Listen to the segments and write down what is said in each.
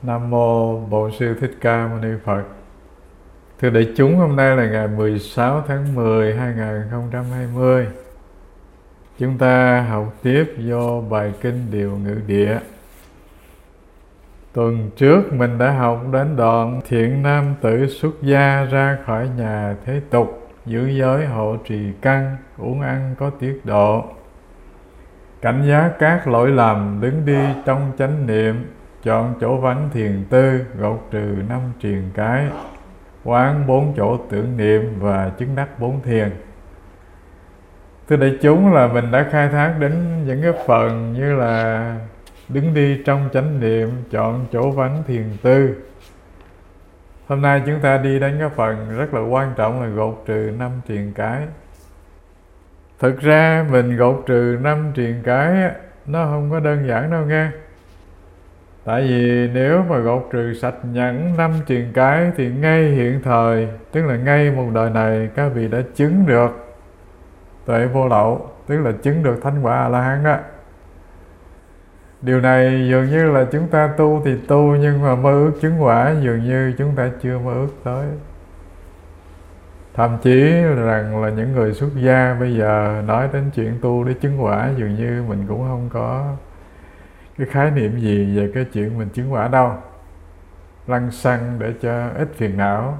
Nam Mô Bổn Sư Thích Ca Mâu Ni Phật. Thưa đại chúng, hôm nay là ngày 16 tháng 10, 2020. Chúng ta học tiếp vô bài kinh Điều Ngữ Địa. Tuần trước mình đã học đến đoạn thiện nam tử xuất gia ra khỏi nhà thế tục, giữ giới hộ trì căn, uống ăn có tiết độ, cảnh giác các lỗi lầm, đứng đi trong chánh niệm, chọn chỗ vắng thiền tư, gột trừ 5 triền cái, quán 4 chỗ tưởng niệm và chứng đắc 4 thiền. Thưa đại chúng, là mình đã khai thác đến những cái phần như là đứng đi trong chánh niệm, chọn chỗ vắng thiền tư. Hôm nay chúng ta đi đến cái phần rất là quan trọng là gột trừ 5 triền cái. Thực ra mình gột trừ 5 triền cái nó không có đơn giản đâu nghe. Tại vì nếu mà gột trừ sạch nhẫn 5 triền cái thì ngay hiện thời, tức là ngay một đời này, các vị đã chứng được tuệ vô lậu, tức là chứng được thánh quả A-la-hán đó. Điều này dường như là chúng ta tu thì tu, nhưng mà mơ ước chứng quả dường như chúng ta chưa mơ ước tới. Thậm chí rằng là những người xuất gia bây giờ nói đến chuyện tu để chứng quả, dường như mình cũng không có cái khái niệm gì về cái chuyện mình chứng quả đâu. Lăng xăng để cho ít phiền não.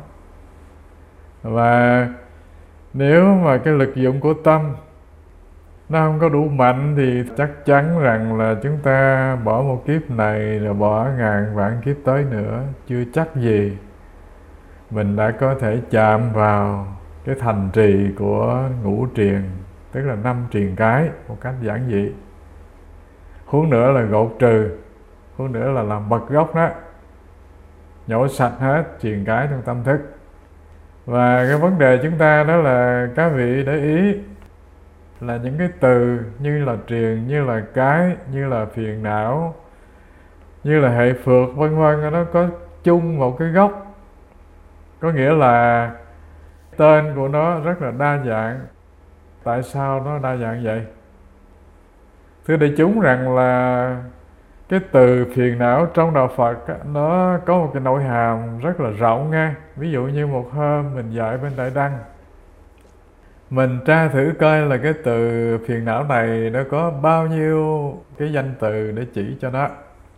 Và nếu mà cái lực dụng của tâm nó không có đủ mạnh thì chắc chắn rằng là chúng ta bỏ một kiếp này rồi bỏ ngàn vạn kiếp tới nữa, chưa chắc gì mình đã có thể chạm vào cái thành trì của ngũ triền, tức là 5 triền cái một cách giản dị. Huống nữa là gột trừ, huống nữa là làm bật gốc đó, nhổ sạch hết triền cái trong tâm thức. Và cái vấn đề chúng ta đó là các vị để ý là những cái từ như là triền, như là cái, như là phiền não, như là hệ phược vân vân, nó có chung một cái gốc. Có nghĩa là tên của nó rất là đa dạng. Tại sao nó đa dạng vậy? Thưa đại chúng, rằng là cái từ phiền não trong đạo Phật nó có một cái nội hàm rất là rộng nghe. Ví dụ như một hôm mình dạy bên Đại Đăng, mình tra thử coi là cái từ phiền não này nó có bao nhiêu cái danh từ để chỉ cho nó.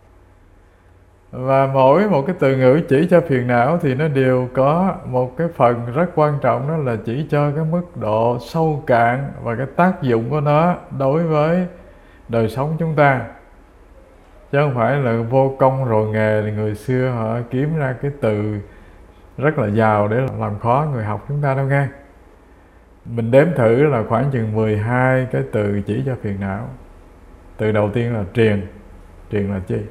Và mỗi một cái từ ngữ chỉ cho phiền não thì nó đều có một cái phần rất quan trọng, đó là chỉ cho cái mức độ sâu cạn và cái tác dụng của nó đối với đời sống chúng ta. Chứ không phải là vô công rồi nghề thì người xưa họ kiếm ra cái từ rất là giàu để làm khó người học chúng ta đâu nghe. Mình đếm thử là khoảng chừng 12 cái từ chỉ cho phiền não. Từ đầu tiên là triền. Triền là chi?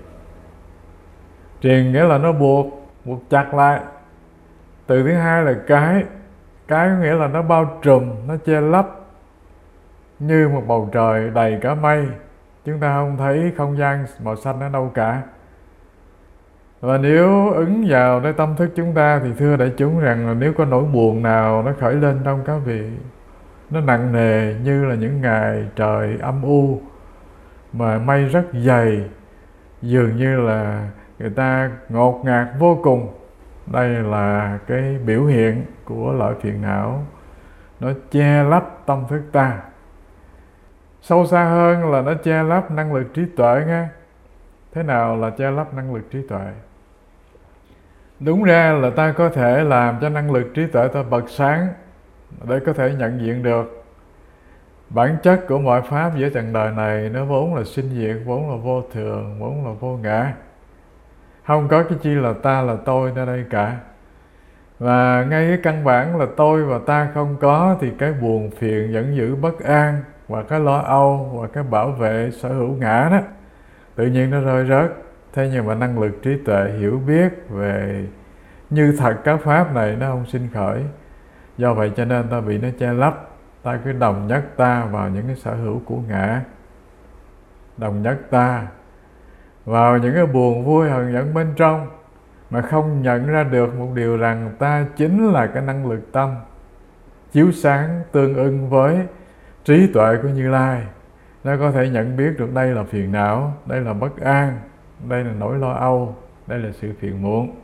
Triền nghĩa là nó buộc chặt lại. Từ thứ hai là cái. Cái có nghĩa là nó bao trùm, nó che lấp như một bầu trời đầy cả mây. Chúng ta không thấy không gian màu xanh ở đâu cả. Và nếu ứng vào cái tâm thức chúng ta thì thưa đại chúng rằng là nếu có nỗi buồn nào nó khởi lên trong các vị, nó nặng nề như là những ngày trời âm u mà mây rất dày, dường như là người ta ngột ngạt vô cùng. Đây là cái biểu hiện của loại phiền não, nó che lấp tâm thức ta. Sâu xa hơn là nó che lấp năng lực trí tuệ nghe. Thế nào là che lấp năng lực trí tuệ? Đúng ra là ta có thể làm cho năng lực trí tuệ ta bật sáng để có thể nhận diện được bản chất của mọi pháp giữa trần đời này. Nó vốn là sinh diệt, vốn là vô thường, vốn là vô ngã. Không có cái chi là ta, là tôi ở đây cả. Và ngay cái căn bản là tôi và ta không có thì cái buồn phiền dẫn dữ bất an và cái lo âu và cái bảo vệ sở hữu ngã đó tự nhiên nó rơi rớt. Thế nhưng mà năng lực trí tuệ hiểu biết về như thật các pháp này nó không sinh khởi. Do vậy cho nên ta bị nó che lấp. Ta cứ đồng nhất ta vào những cái sở hữu của ngã, đồng nhất ta vào những cái buồn vui hờn giận bên trong, mà không nhận ra được một điều rằng ta chính là cái năng lực tâm chiếu sáng tương ưng với trí tuệ của Như Lai. Nó có thể nhận biết được đây là phiền não, đây là bất an, đây là nỗi lo âu, Đây là sự phiền muộn.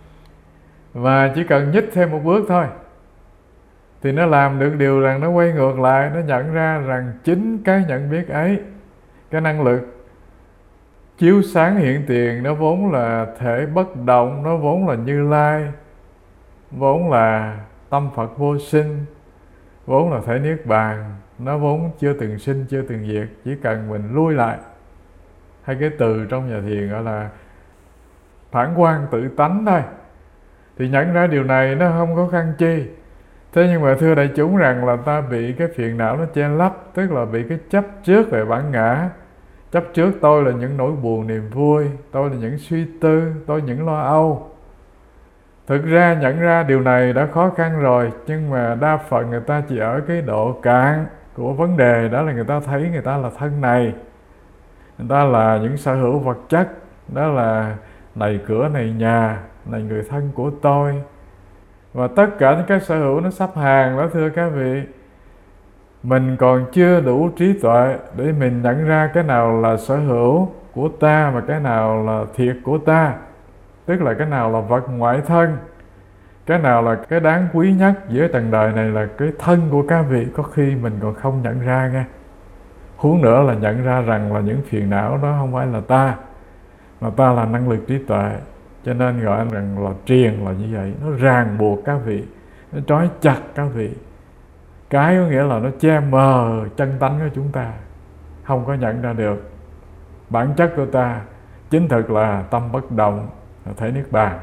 Và chỉ cần nhích thêm một bước thôi thì nó làm được điều rằng nó quay ngược lại, nó nhận ra rằng chính cái nhận biết ấy, cái năng lực chiếu sáng hiện tiền, nó vốn là thể bất động, nó vốn là Như Lai, vốn là tâm Phật vô sinh, vốn là thể Niết Bàn, nó vốn chưa từng sinh, chưa từng diệt. Chỉ cần mình lui lại, hay cái từ trong nhà thiền gọi là phản quang tự tánh thôi, thì nhận ra điều này nó không khó khăn chi. Thế nhưng mà thưa đại chúng rằng là ta bị cái phiền não nó che lấp, tức là bị cái chấp trước về bản ngã. Chấp trước tôi là những nỗi buồn niềm vui, tôi là những suy tư, tôi những lo âu. Thực ra nhận ra điều này đã khó khăn rồi, nhưng mà đa phần người ta chỉ ở cái độ cạn của vấn đề, đó là người ta thấy người ta là thân này, người ta là những sở hữu vật chất, đó là này cửa này nhà, này người thân của tôi. Và tất cả những cái sở hữu nó sắp hàng đó thưa các vị. Mình còn chưa đủ trí tuệ để mình nhận ra cái nào là sở hữu của ta và cái nào là thiệt của ta. Tức là cái nào là vật ngoại thân, cái nào là cái đáng quý nhất giữa trần đời này là cái thân của các vị. Có khi mình còn không nhận ra nghe. Huống nữa là nhận ra rằng là những phiền não đó không phải là ta, mà ta là năng lực trí tuệ. Cho nên gọi rằng là triền là như vậy. Nó ràng buộc các vị, nó trói chặt các vị. Cái có nghĩa là nó che mờ chân tánh của chúng ta, không có nhận ra được bản chất của ta chính thực là tâm bất động, là thể Niết Bàn.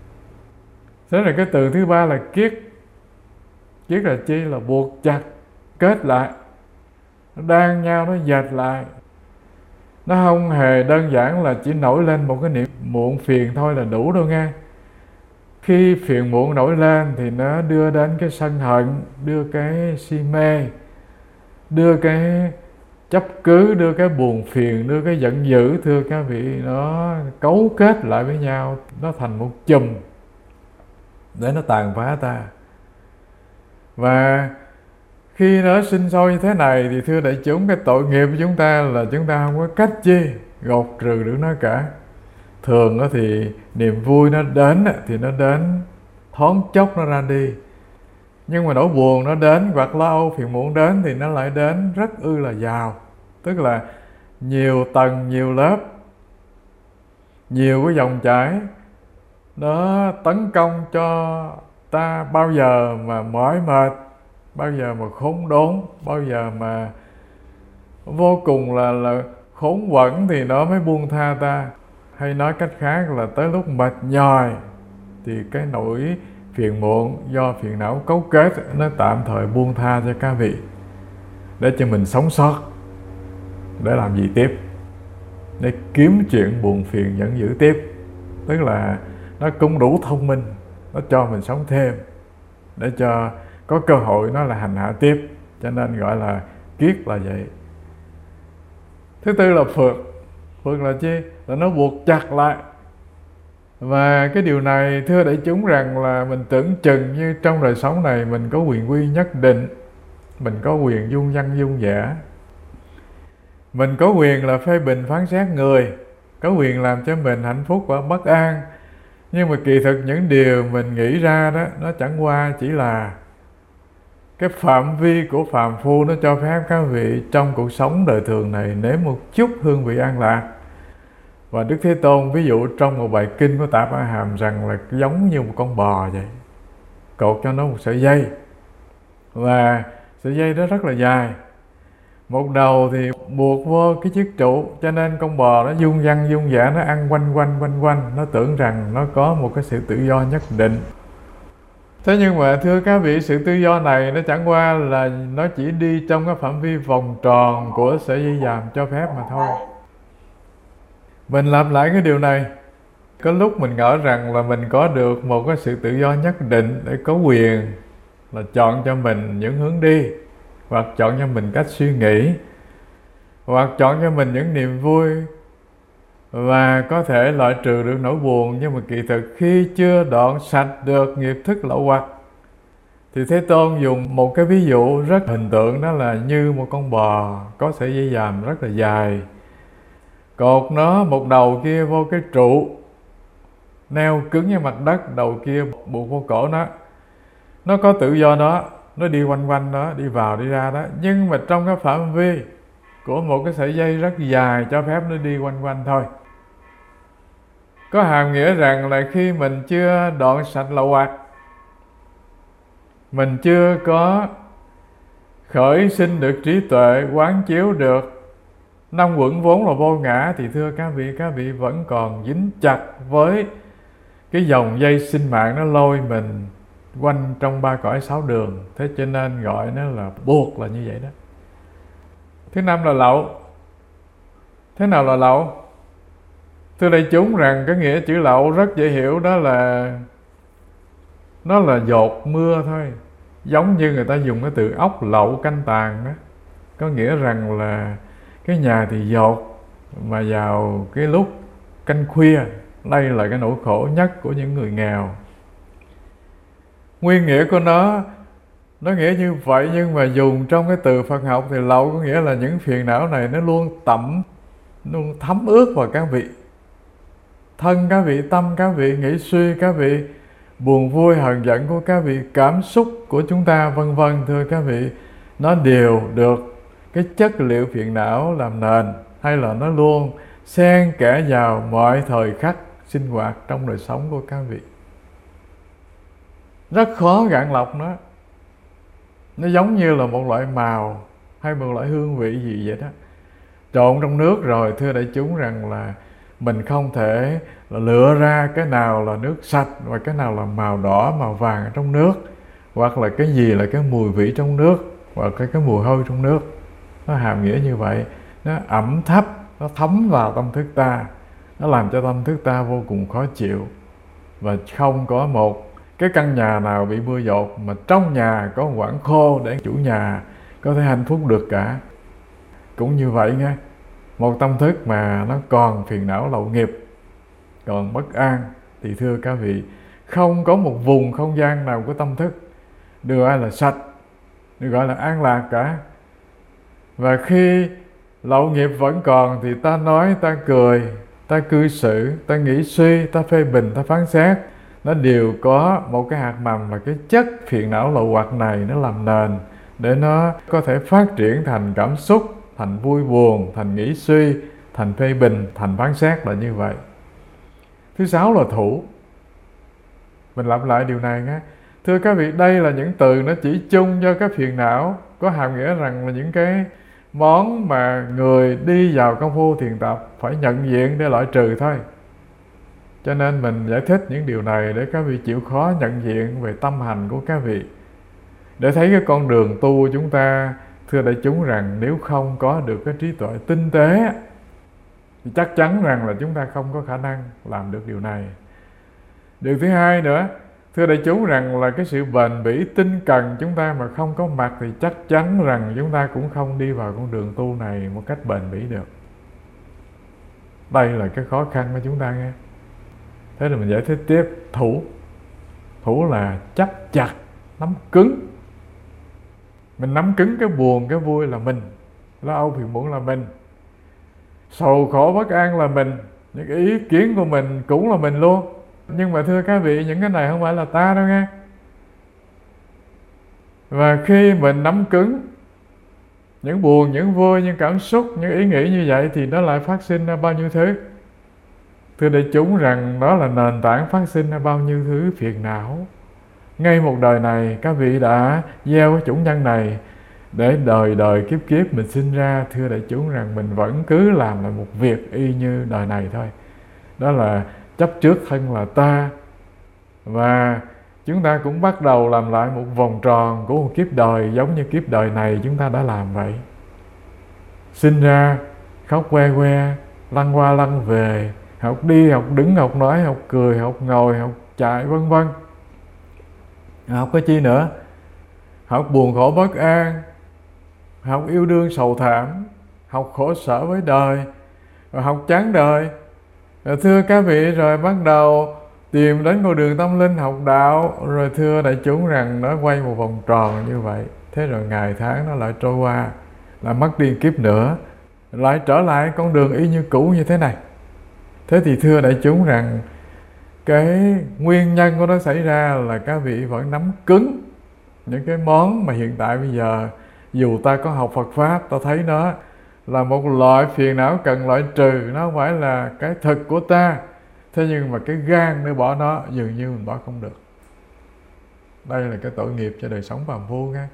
Thế là cái từ thứ ba là kiết. Kiết là chi? Là buộc chặt, kết lại, nó đan nhau, nó dệt lại. Nó không hề đơn giản là chỉ nổi lên một cái niệm muộn phiền thôi là đủ đâu nghe. Khi phiền muộn nổi lên thì nó đưa đến cái sân hận, đưa cái si mê, đưa cái chấp cứ, đưa cái buồn phiền, đưa cái giận dữ. Thưa các vị, nó cấu kết lại với nhau, nó thành một chùm để nó tàn phá ta. Và khi nó sinh sôi như thế này thì thưa đại chúng, cái tội nghiệp của chúng ta là chúng ta không có cách chi gột trừ được nó cả. Thường thì niềm vui nó đến thì nó đến thoáng chốc nó ra đi. Nhưng mà nỗi buồn nó đến, hoặc lo âu phiền muộn đến thì nó lại đến rất là giàu. Tức là nhiều tầng, nhiều lớp, nhiều cái dòng chảy. Nó tấn công cho ta bao giờ mà mỏi mệt, bao giờ mà khốn đốn, bao giờ mà vô cùng là khốn quẫn thì nó mới buông tha ta. Hay nói cách khác là tới lúc mệt nhòi thì cái nỗi phiền muộn do phiền não cấu kết nó tạm thời buông tha cho các vị, để cho mình sống sót. Để làm gì tiếp? Để kiếm chuyện buồn phiền giận dữ tiếp. Tức là nó cũng đủ thông minh, nó cho mình sống thêm, để cho có cơ hội nó là hành hạ tiếp. Cho nên gọi là kiết là vậy. Thứ tư là phược. Phược là chi? Là nó buộc chặt lại. Và cái điều này thưa đại chúng rằng là mình tưởng chừng như trong đời sống này mình có quyền quy nhất định, mình có quyền dung dân dung dã, mình có quyền là phê bình phán xét người, có quyền làm cho mình hạnh phúc và bất an. Nhưng mà kỳ thực những điều mình nghĩ ra đó, nó chẳng qua chỉ là cái phạm vi của phàm phu nó cho phép các vị trong cuộc sống đời thường này nếm một chút hương vị an lạc. Và Đức Thế Tôn ví dụ trong một bài kinh của Tạp A Hàm rằng là giống như một con bò vậy, cột cho nó một sợi dây, và sợi dây đó rất là dài. Một đầu thì buộc vô cái chiếc trụ, cho nên con bò nó dung dăng dung dã, nó ăn quanh quanh, nó tưởng rằng nó có một cái sự tự do nhất định. Thế nhưng mà thưa các vị, sự tự do này nó chẳng qua là nó chỉ đi trong cái phạm vi vòng tròn của sợi dây vàng cho phép mà thôi. Mình làm lại cái điều này, có lúc mình ngỡ rằng là mình có được một cái sự tự do nhất định để có quyền là chọn cho mình những hướng đi, hoặc chọn cho mình cách suy nghĩ, hoặc chọn cho mình những niềm vui, và có thể loại trừ được nỗi buồn. Nhưng mà kỳ thực khi chưa đoạn sạch được nghiệp thức lậu hoặc thì Thế Tôn dùng một cái ví dụ rất hình tượng, đó là như một con bò có sợi dây vàng rất là dài, cột nó một đầu kia vô cái trụ, neo cứng với mặt đất, đầu kia buộc vô cổ nó có tự do đó, nó đi quanh quanh đó, đi vào đi ra đó, nhưng mà trong cái phạm vi của một cái sợi dây rất dài cho phép nó đi quanh quanh thôi. Có hàm nghĩa rằng là khi mình chưa đoạn sạch lậu hoặc, mình chưa có khởi sinh được trí tuệ, quán chiếu được năm uẩn vốn là vô ngã, thì thưa các vị vẫn còn dính chặt với cái dòng dây sinh mạng, nó lôi mình quanh trong ba cõi sáu đường. Thế cho nên gọi nó là buộc là như vậy đó. Thứ năm là lậu. Thế nào là lậu? Thưa đại chúng rằng cái nghĩa chữ lậu rất dễ hiểu, đó là nó là dột mưa thôi. Giống như người ta dùng cái từ ốc lậu canh tàn đó, có nghĩa rằng là cái nhà thì dột, mà vào cái lúc canh khuya, đây là cái nỗi khổ nhất của những người nghèo. Nguyên nghĩa của nó nghĩa như vậy, nhưng mà dùng trong cái từ Phật học thì lậu có nghĩa là những phiền não này nó luôn thấm ướt vào các vị thân, các vị tâm, các vị nghĩ suy, các vị buồn vui hờn giận của các vị, cảm xúc của chúng ta vân vân. Thưa các vị, nó đều được cái chất liệu phiền não làm nền, hay là nó luôn xen kẽ vào mọi thời khắc sinh hoạt trong đời sống của các vị. Rất khó gạn lọc nó. Nó giống như là một loại màu hay một loại hương vị gì vậy đó, trộn trong nước rồi. Thưa đại chúng rằng là mình không thể là lựa ra cái nào là nước sạch và cái nào là màu đỏ, màu vàng ở trong nước, hoặc là cái gì là cái mùi vị trong nước, hoặc cái mùi hôi trong nước. Nó hàm nghĩa như vậy. Nó ẩm thấp, nó thấm vào tâm thức ta, nó làm cho tâm thức ta vô cùng khó chịu. Và không có một cái căn nhà nào bị mưa dột mà trong nhà có một quãng khô để chủ nhà có thể hạnh phúc được cả. Cũng như vậy nghe, một tâm thức mà nó còn phiền não lậu nghiệp, còn bất an, thì thưa các vị, không có một vùng không gian nào của tâm thức được gọi là sạch, được gọi là an lạc cả. Và khi lậu nghiệp vẫn còn thì ta nói, ta cười, ta cư xử, ta nghĩ suy, ta phê bình, ta phán xét, nó đều có một cái hạt mầm là cái chất phiền não lậu hoặc này, nó làm nền để nó có thể phát triển thành cảm xúc, thành vui buồn, thành nghĩ suy, thành phê bình, thành phán xét, là như vậy. Thứ sáu là thủ. Mình lặp lại điều này nhé. Thưa các vị, đây là những từ nó chỉ chung cho các phiền não, có hàm nghĩa rằng là những cái món mà người đi vào công phu thiền tập phải nhận diện để loại trừ thôi. Cho nên mình giải thích những điều này để các vị chịu khó nhận diện về tâm hành của các vị, để thấy cái con đường tu của chúng ta. Thưa đại chúng rằng nếu không có được cái trí tuệ tinh tế thì chắc chắn rằng là chúng ta không có khả năng làm được điều này. Điều thứ hai nữa, thưa đại chúng rằng là cái sự bền bỉ tinh cần chúng ta mà không có mặt thì chắc chắn rằng chúng ta cũng không đi vào con đường tu này một cách bền bỉ được. Đây là cái khó khăn của chúng ta nghe. Thế là mình giải thích tiếp. Thủ. Thủ là chấp chặt, nắm cứng. Mình nắm cứng cái buồn, cái vui là mình, lo âu phiền muộn là mình, sầu khổ bất an là mình, những cái ý kiến của mình cũng là mình luôn. Nhưng mà thưa các vị, những cái này không phải là ta đâu nghe. Và khi mình nắm cứng những buồn, những vui, những cảm xúc, những ý nghĩ như vậy thì nó lại phát sinh ra bao nhiêu thứ. Thưa đại chúng rằng đó là nền tảng phát sinh ra bao nhiêu thứ phiền não. Ngay một đời này các vị đã gieo cái chủng nhân này, để đời đời kiếp kiếp mình sinh ra. Thưa đại chúng rằng mình vẫn cứ làm lại một việc y như đời này thôi. Đó là chấp trước thân là ta. Và chúng ta cũng bắt đầu làm lại một vòng tròn của một kiếp đời, giống như kiếp đời này chúng ta đã làm vậy. Sinh ra khóc que que, lăn qua lăn về, học đi, học đứng, học nói, học cười, học ngồi, học chạy, vân vân. Học cái chi nữa? Học buồn khổ bất an, học yêu đương sầu thảm, học khổ sở với đời, rồi học chán đời. Rồi thưa các vị, rồi bắt đầu tìm đến con đường tâm linh, học đạo. Rồi thưa đại chúng rằng nó quay một vòng tròn như vậy. Thế rồi ngày tháng nó lại trôi qua, lại mất đi kiếp nữa, lại trở lại con đường y như cũ như thế này. Thế thì thưa đại chúng rằng cái nguyên nhân của nó xảy ra là các vị vẫn nắm cứng những cái món mà hiện tại bây giờ dù ta có học Phật Pháp, ta thấy nó là một loại phiền não cần loại trừ, nó không phải là cái thực của ta. Thế nhưng mà cái gan để bỏ nó dường như mình bỏ không được. Đây là cái tội nghiệp cho đời sống phàm phu nha.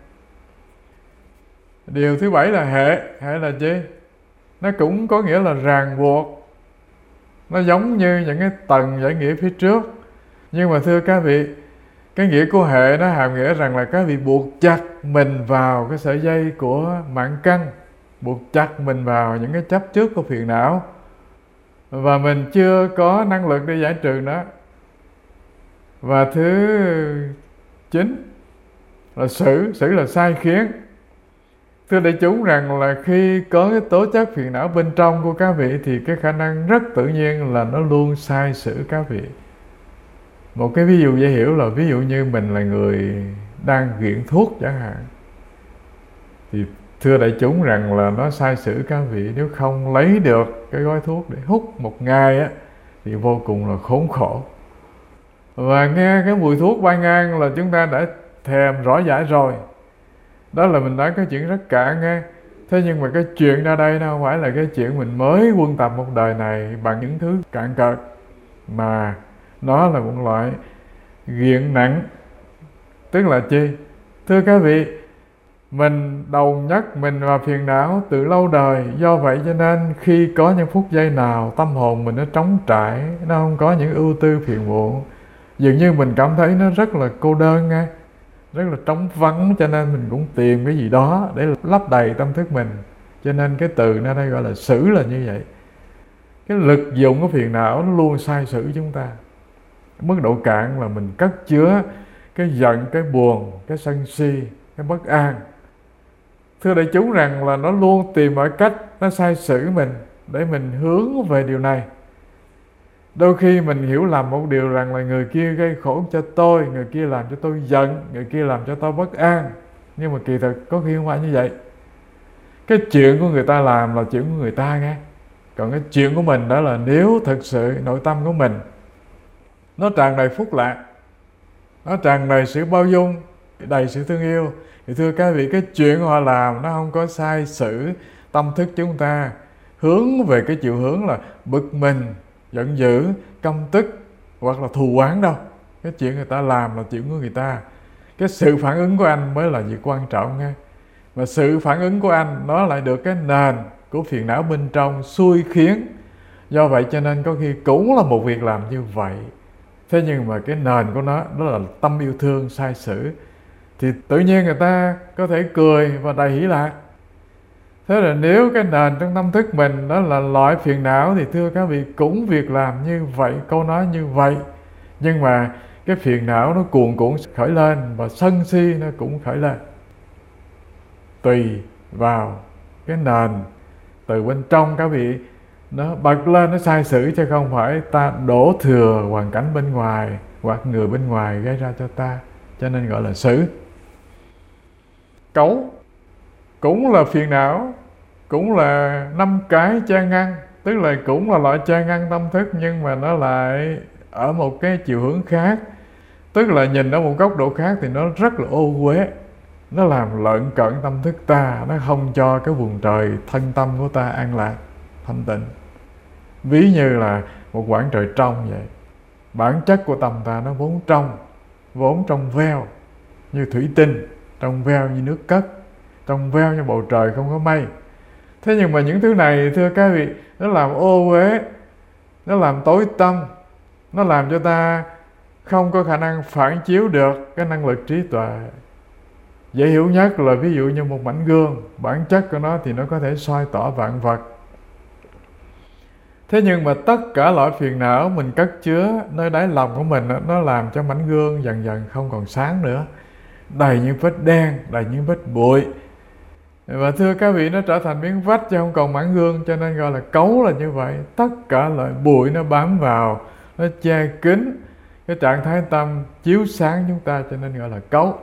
Điều thứ 7 là hệ. Hệ là gì? Nó cũng có nghĩa là ràng buộc. Nó giống như những cái tầng giải nghĩa phía trước. Nhưng mà thưa các vị, cái nghĩa của hệ nó hàm nghĩa rằng là các vị buộc chặt mình vào cái sợi dây của mạng căn, buộc chặt mình vào những cái chấp trước của phiền não, và mình chưa có năng lực để giải trừ nó. Và thứ 9 là xử. Xử là sai khiến. Thưa đại chúng rằng là khi có cái tố chất phiền não bên trong của các vị thì cái khả năng rất tự nhiên là nó luôn sai xử các vị. Một cái ví dụ dễ hiểu là ví dụ như mình là người đang nghiện thuốc chẳng hạn, thì thưa đại chúng rằng là nó sai xử các vị nếu không lấy được cái gói thuốc để hút một ngày á thì vô cùng là khốn khổ. Và nghe cái mùi thuốc ban ngang là chúng ta đã thèm rõ rãi rồi. Đó là mình nói cái chuyện rất cạn nghe. Thế nhưng mà cái chuyện ra đây nó không phải là cái chuyện mình mới quân tập một đời này bằng những thứ cạn cợt, mà nó là một loại nghiện nặng. Tức là chi? Thưa các vị, mình đầu nhắc mình vào phiền não từ lâu đời. Do vậy cho nên khi có những phút giây nào tâm hồn mình nó trống trải, nó không có những ưu tư phiền muộn, dường như mình cảm thấy nó rất là cô đơn nghe, rất là trống vắng, cho nên mình cũng tìm cái gì đó để lấp đầy tâm thức mình. Cho nên cái từ nó đây gọi là xử là như vậy. Cái lực dụng của phiền não nó luôn sai xử chúng ta. Mức độ cạn là mình cất chứa cái giận, cái buồn, cái sân si, cái bất an. Thưa đại chúng rằng là nó luôn tìm mọi cách nó sai xử mình để mình hướng về điều này. Đôi khi mình hiểu lầm một điều rằng là người kia gây khổ cho tôi, người kia làm cho tôi giận, người kia làm cho tôi bất an. Nhưng mà kỳ thực có khi không phải như vậy. Cái chuyện của người ta làm là chuyện của người ta nghe. Còn cái chuyện của mình đó là nếu thực sự nội tâm của mình nó tràn đầy phúc lạc, nó tràn đầy sự bao dung, đầy sự thương yêu, thì thưa các vị, cái chuyện họ làm nó không có sai sử tâm thức chúng ta hướng về cái chiều hướng là bực mình, giận dữ, căm tức hoặc là thù oán đâu. Cái chuyện người ta làm là chuyện của người ta. Cái sự phản ứng của anh mới là việc quan trọng nghe. Và sự phản ứng của anh nó lại được cái nền của phiền não bên trong xui khiến. Do vậy cho nên có khi cũng là một việc làm như vậy. Thế nhưng mà cái nền của nó đó là tâm yêu thương sai sử, thì tự nhiên người ta có thể cười và đầy hỷ lạc. Thế là nếu cái nền trong tâm thức mình đó là loại phiền não thì thưa các vị cũng việc làm như vậy, câu nói như vậy. Nhưng mà cái phiền não nó cuồn cuộn khởi lên và sân si nó cũng khởi lên. Tùy vào cái nền từ bên trong các vị nó bật lên, nó sai sử, chứ không phải ta đổ thừa hoàn cảnh bên ngoài hoặc người bên ngoài gây ra cho ta. Cho nên gọi là xử. Cấu cũng là phiền não, cũng là 5 cái cha ngăn, tức là cũng là loại cha ngăn tâm thức, nhưng mà nó lại ở một cái chiều hướng khác. Tức là nhìn ở một góc độ khác thì nó rất là ô uế, nó làm lợn cợn tâm thức ta, nó không cho cái vùng trời thân tâm của ta an lạc, thanh tịnh. Ví như là một quảng trời trong vậy. Bản chất của tâm ta nó vốn trong veo như thủy tinh, trong veo như nước cất, trong veo như bầu trời không có mây. Thế nhưng mà những thứ này thưa các vị, nó làm ô uế, nó làm tối tâm, nó làm cho ta không có khả năng phản chiếu được cái năng lực trí tuệ. Dễ hiểu nhất là ví dụ như một mảnh gương, bản chất của nó thì nó có thể soi tỏ vạn vật. Thế nhưng mà tất cả loại phiền não mình cất chứa nơi đáy lòng của mình, nó làm cho mảnh gương dần dần không còn sáng nữa, đầy những vết đen, đầy những vết bụi. Và thưa các vị, nó trở thành miếng vách chứ không còn mảnh gương, cho nên gọi là cấu là như vậy. Tất cả loại bụi nó bám vào, nó che kín cái trạng thái tâm chiếu sáng chúng ta, cho nên gọi là cấu.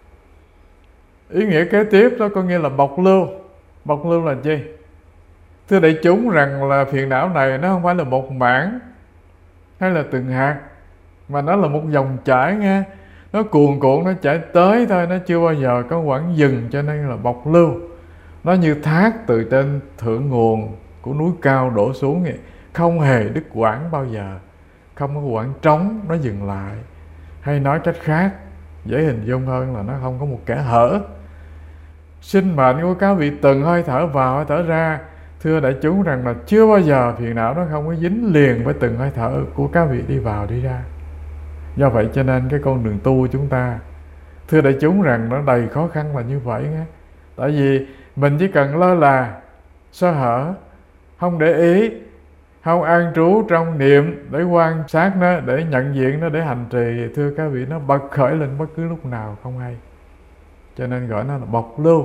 Ý nghĩa kế tiếp đó có nghĩa là bọc lưu. Bọc lưu là gì? Thưa đại chúng rằng là phiền não này nó không phải là một mảng hay là từng hạt, mà nó là một dòng chảy nghe. Nó cuồn cuộn, nó chảy tới thôi, nó chưa bao giờ có quãng dừng, cho nên là bộc lưu. Nó như thác từ trên thượng nguồn của núi cao đổ xuống vậy, không hề đứt quãng bao giờ, không có quãng trống nó dừng lại. Hay nói cách khác, dễ hình dung hơn là nó không có một kẽ hở. Sinh mệnh của các vị từng hơi thở vào hơi thở ra, thưa đại chúng rằng là chưa bao giờ phiền não nó không có dính liền với từng hơi thở của các vị đi vào đi ra. Do vậy cho nên cái con đường tu của chúng ta, thưa đại chúng rằng nó đầy khó khăn là như vậy nghe. Tại vì mình chỉ cần lơ là, sơ hở, không để ý, không an trú trong niệm để quan sát nó, để nhận diện nó, để hành trì, thưa các vị, nó bật khởi lên bất cứ lúc nào không hay. Cho nên gọi nó là bộc lưu.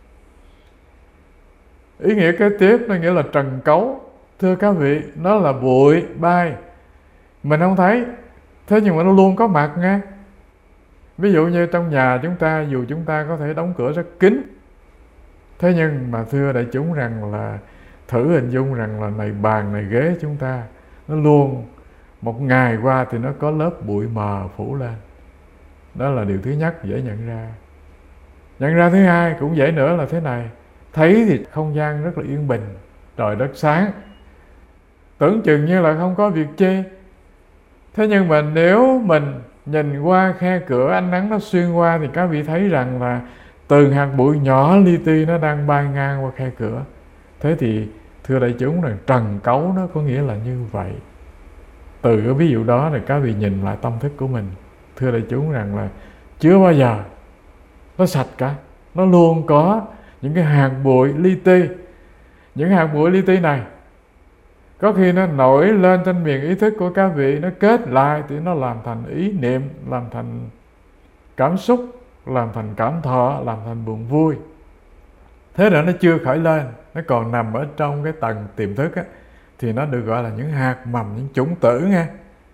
Ý nghĩa kế tiếp nó nghĩa là trần cấu. Thưa các vị, nó là bụi bay, mình không thấy, thế nhưng mà nó luôn có mặt nghe. Ví dụ như trong nhà chúng ta, dù chúng ta có thể đóng cửa rất kín, thế nhưng mà thưa đại chúng rằng là thử hình dung rằng là này bàn, này ghế chúng ta, nó luôn một ngày qua thì nó có lớp bụi mờ phủ lên. Đó là điều thứ nhất dễ nhận ra. Nhận ra thứ hai cũng dễ nữa là thế này. Thấy thì không gian rất là yên bình, trời đất sáng, tưởng chừng như là không có việc chi. Thế nhưng mà nếu mình nhìn qua khe cửa, ánh nắng nó xuyên qua, thì các vị thấy rằng là từng hạt bụi nhỏ li ti nó đang bay ngang qua khe cửa. Thế thì thưa đại chúng rằng trần cấu nó có nghĩa là như vậy. Từ cái ví dụ đó thì các vị nhìn lại tâm thức của mình, thưa đại chúng rằng là chưa bao giờ nó sạch cả. Nó luôn có những cái hạt bụi li ti. Những hạt bụi li ti này có khi nó nổi lên trên miền ý thức của các vị, nó kết lại thì nó làm thành ý niệm, làm thành cảm xúc, làm thành cảm thọ, làm thành buồn vui. Thế là nó chưa khởi lên, nó còn nằm ở trong cái tầng tiềm thức á, thì nó được gọi là những hạt mầm, những chủng tử nghe.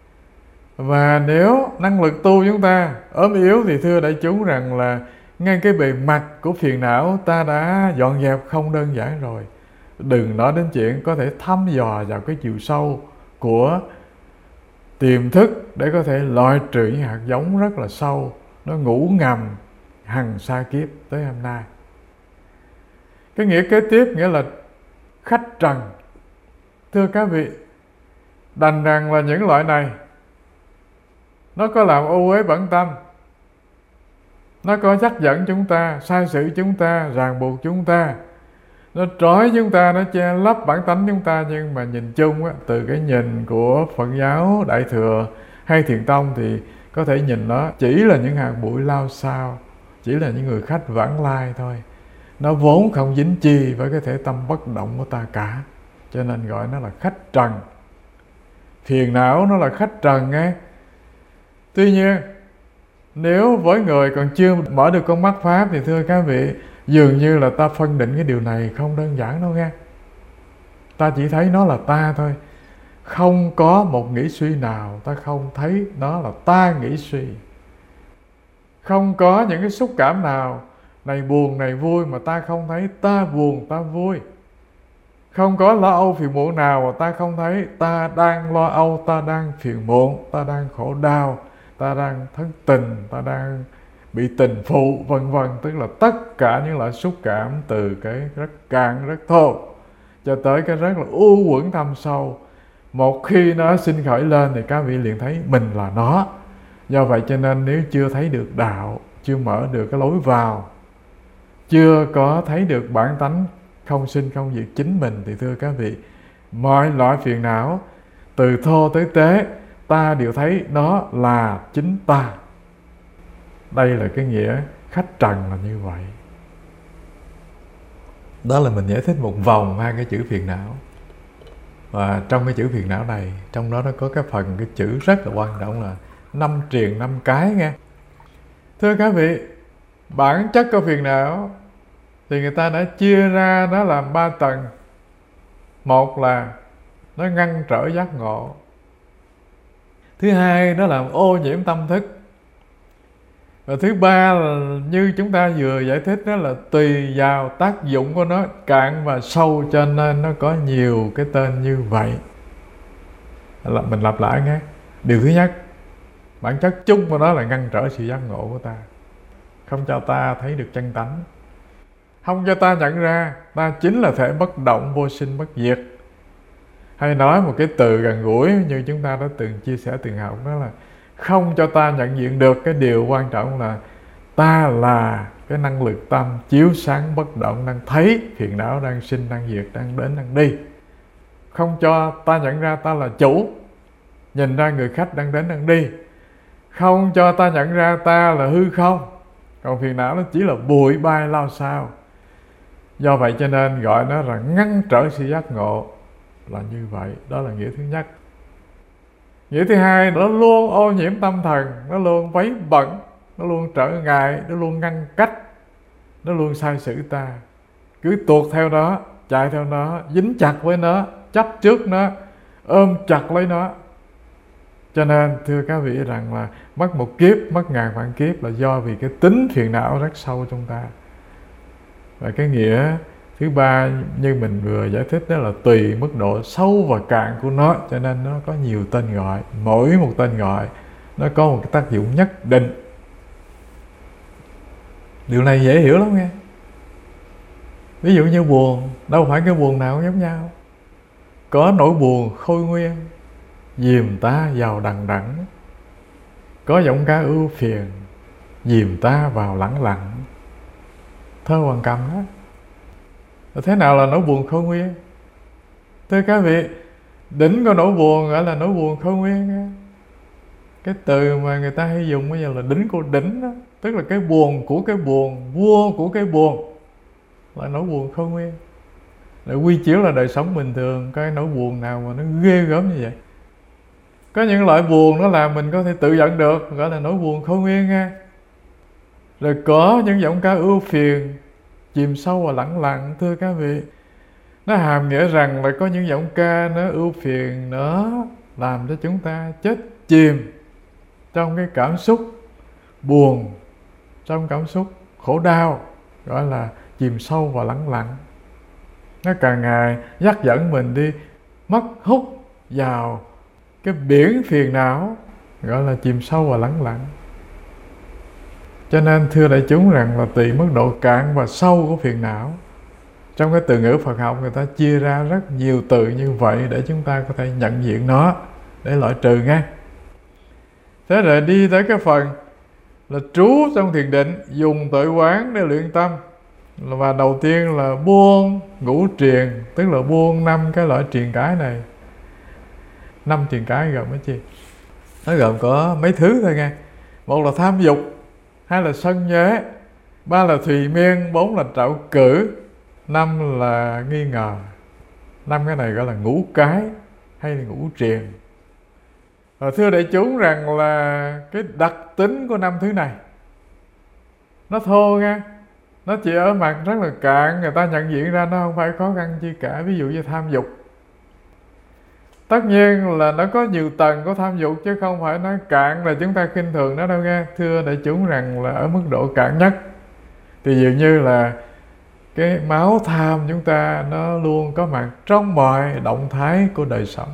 Và nếu năng lực tu chúng ta ốm yếu thì thưa đại chúng rằng là ngay cái bề mặt của phiền não ta đã dọn dẹp không đơn giản rồi. Đừng nói đến chuyện có thể thăm dò vào cái chiều sâu của tiềm thức để có thể loại trừ những hạt giống rất là sâu, nó ngủ ngầm hằng sa kiếp tới hôm nay. Cái nghĩa kế tiếp nghĩa là khách trần. Thưa các vị, đành rằng là những loại này nó có làm ô uế bẩn tâm, nó có dắt dẫn chúng ta, sai sử chúng ta, ràng buộc chúng ta, nó trói chúng ta, nó che lấp bản tánh chúng ta. Nhưng mà nhìn chung á, từ cái nhìn của Phật giáo Đại Thừa hay Thiền Tông thì có thể nhìn nó chỉ là những hạt bụi lao xao, chỉ là những người khách vãng lai thôi. Nó vốn không dính chi với cái thể tâm bất động của ta cả, cho nên gọi nó là khách trần. Phiền não nó là khách trần nghe. Tuy nhiên nếu với người còn chưa mở được con mắt pháp thì thưa các vị, dường như là ta phân định cái điều này không đơn giản đâu nghe. Ta chỉ thấy nó là ta thôi, không có một nghĩ suy nào ta không thấy nó là ta nghĩ suy. Không có những cái xúc cảm nào này buồn này vui mà ta không thấy ta buồn ta vui. Không có lo âu phiền muộn nào mà ta không thấy ta đang lo âu, ta đang phiền muộn, ta đang khổ đau, ta đang thất tình, ta đang bị tình phụ, vân vân. Tức là tất cả những loại xúc cảm, từ cái rất cạn, rất thô cho tới cái rất là u uẩn thâm sâu, một khi nó sinh khởi lên thì các vị liền thấy mình là nó. Do vậy cho nên nếu chưa thấy được đạo, chưa mở được cái lối vào, chưa có thấy được bản tánh không sinh không diệt chính mình, thì thưa các vị, mọi loại phiền não từ thô tới tế ta đều thấy nó là chính ta. Đây là cái nghĩa khách trần là như vậy. Đó là mình giải thích một vòng hai cái chữ phiền não. Và trong cái chữ phiền não này, trong đó nó có cái phần cái chữ rất là quan trọng là 5 triền 5 cái nghe. Thưa các vị, bản chất của phiền não thì người ta đã chia ra nó làm 3 tầng. Một là nó ngăn trở giác ngộ. Thứ hai nó làm ô nhiễm tâm thức. Và thứ ba là như chúng ta vừa giải thích, đó là tùy vào tác dụng của nó cạn và sâu, cho nên nó có nhiều cái tên như vậy. Mình lặp lại nghe. Điều thứ nhất Bản chất chung của nó là ngăn trở sự giác ngộ của ta, không cho ta thấy được chân tánh, không cho ta nhận ra ta chính là thể bất động, vô sinh, bất diệt. Hay nói một cái từ gần gũi như chúng ta đã từng chia sẻ, từng học, đó là không cho ta nhận diện được cái điều quan trọng là ta là cái năng lực tâm chiếu sáng bất động, đang thấy phiền não đang sinh, đang diệt, đang đến, đang đi. Không cho ta nhận ra ta là chủ, nhìn ra người khách đang đến, đang đi. Không cho ta nhận ra ta là hư không, còn phiền não nó chỉ là bụi bay lao sao. Do vậy cho nên gọi nó là ngăn trở sự giác ngộ là như vậy. Đó là nghĩa thứ nhất. Nghĩa thứ hai, nó luôn ô nhiễm tâm thần, nó luôn vấy bẩn, nó luôn trở ngại, nó luôn ngăn cách, nó luôn sai sử ta. Cứ tuột theo nó, chạy theo nó, dính chặt với nó, chấp trước nó, ôm chặt lấy nó. Cho nên thưa các vị rằng là mất một kiếp, mất ngàn vạn kiếp là do vì cái tính phiền não rất sâu trong ta. Và cái nghĩa thứ ba như mình vừa giải thích đó là tùy mức độ sâu và cạn của nó, cho nên nó có nhiều tên gọi. Mỗi một tên gọi nó có một cái tác dụng nhất định. Điều này dễ hiểu lắm nghe. Ví dụ như buồn, đâu phải cái buồn nào cũng giống nhau. Có nỗi buồn khôi nguyên, dìm ta vào đằng đẵng. Có giọng ca ưu phiền, dìm ta vào lẳng lặng. Thơ Hoàng Cầm đó. Thế nào là nỗi buồn khôi nguyên? Thưa các vị, đỉnh của nỗi buồn gọi là nỗi buồn khôi nguyên. Cái từ mà người ta hay dùng bây giờ là đỉnh của đỉnh đó. Tức là cái buồn của cái buồn, vua của cái buồn là nỗi buồn khôi nguyên. Để quy chiếu là đời sống bình thường, có cái nỗi buồn nào mà nó ghê gớm như vậy? Có những loại buồn nó làm mình có thể tự giận được, gọi là nỗi buồn khôi nguyên nha. Rồi có những giọng ca ưu phiền, chìm sâu và lẳng lặng. Thưa các vị, nó hàm nghĩa rằng là có những giọng ca nó ưu phiền, nó làm cho chúng ta chết chìm trong cái cảm xúc buồn, trong cảm xúc khổ đau, gọi là chìm sâu và lẳng lặng. Nó càng ngày dắt dẫn mình đi mất hút vào cái biển phiền não, gọi là chìm sâu và lẳng lặng. Cho nên thưa đại chúng rằng là tùy mức độ cạn và sâu của phiền não. Trong cái từ ngữ Phật học người ta chia ra rất nhiều từ như vậy để chúng ta có thể nhận diện nó, để loại trừ nghe. Thế rồi đi tới cái phần là trú trong thiền định, dùng tuệ quán để luyện tâm. Và đầu tiên là buông ngũ triền, tức là buông 5 cái loại triền cái này. 5 triền cái gồm cái gì? Nó gồm có mấy thứ thôi nghe. Một là tham dục, hai là sân nhế, ba là thùy miên, 4 là trạo cử, 5 là nghi ngờ. 5 cái này gọi là ngũ cái hay là ngũ triền. Và thưa đại chúng rằng là cái đặc tính của 5 thứ này nó thô nha, nó chỉ ở mặt rất là cạn, người ta nhận diện ra nó không phải khó khăn chi cả. Ví dụ như tham dục, tất nhiên là nó có nhiều tầng của tham dục, chứ không phải nói cạn là chúng ta khinh thường nó đâu nghe. Thưa đại chúng rằng là ở mức độ cạn nhất thì dường như là cái máu tham chúng ta nó luôn có mặt trong mọi động thái của đời sống.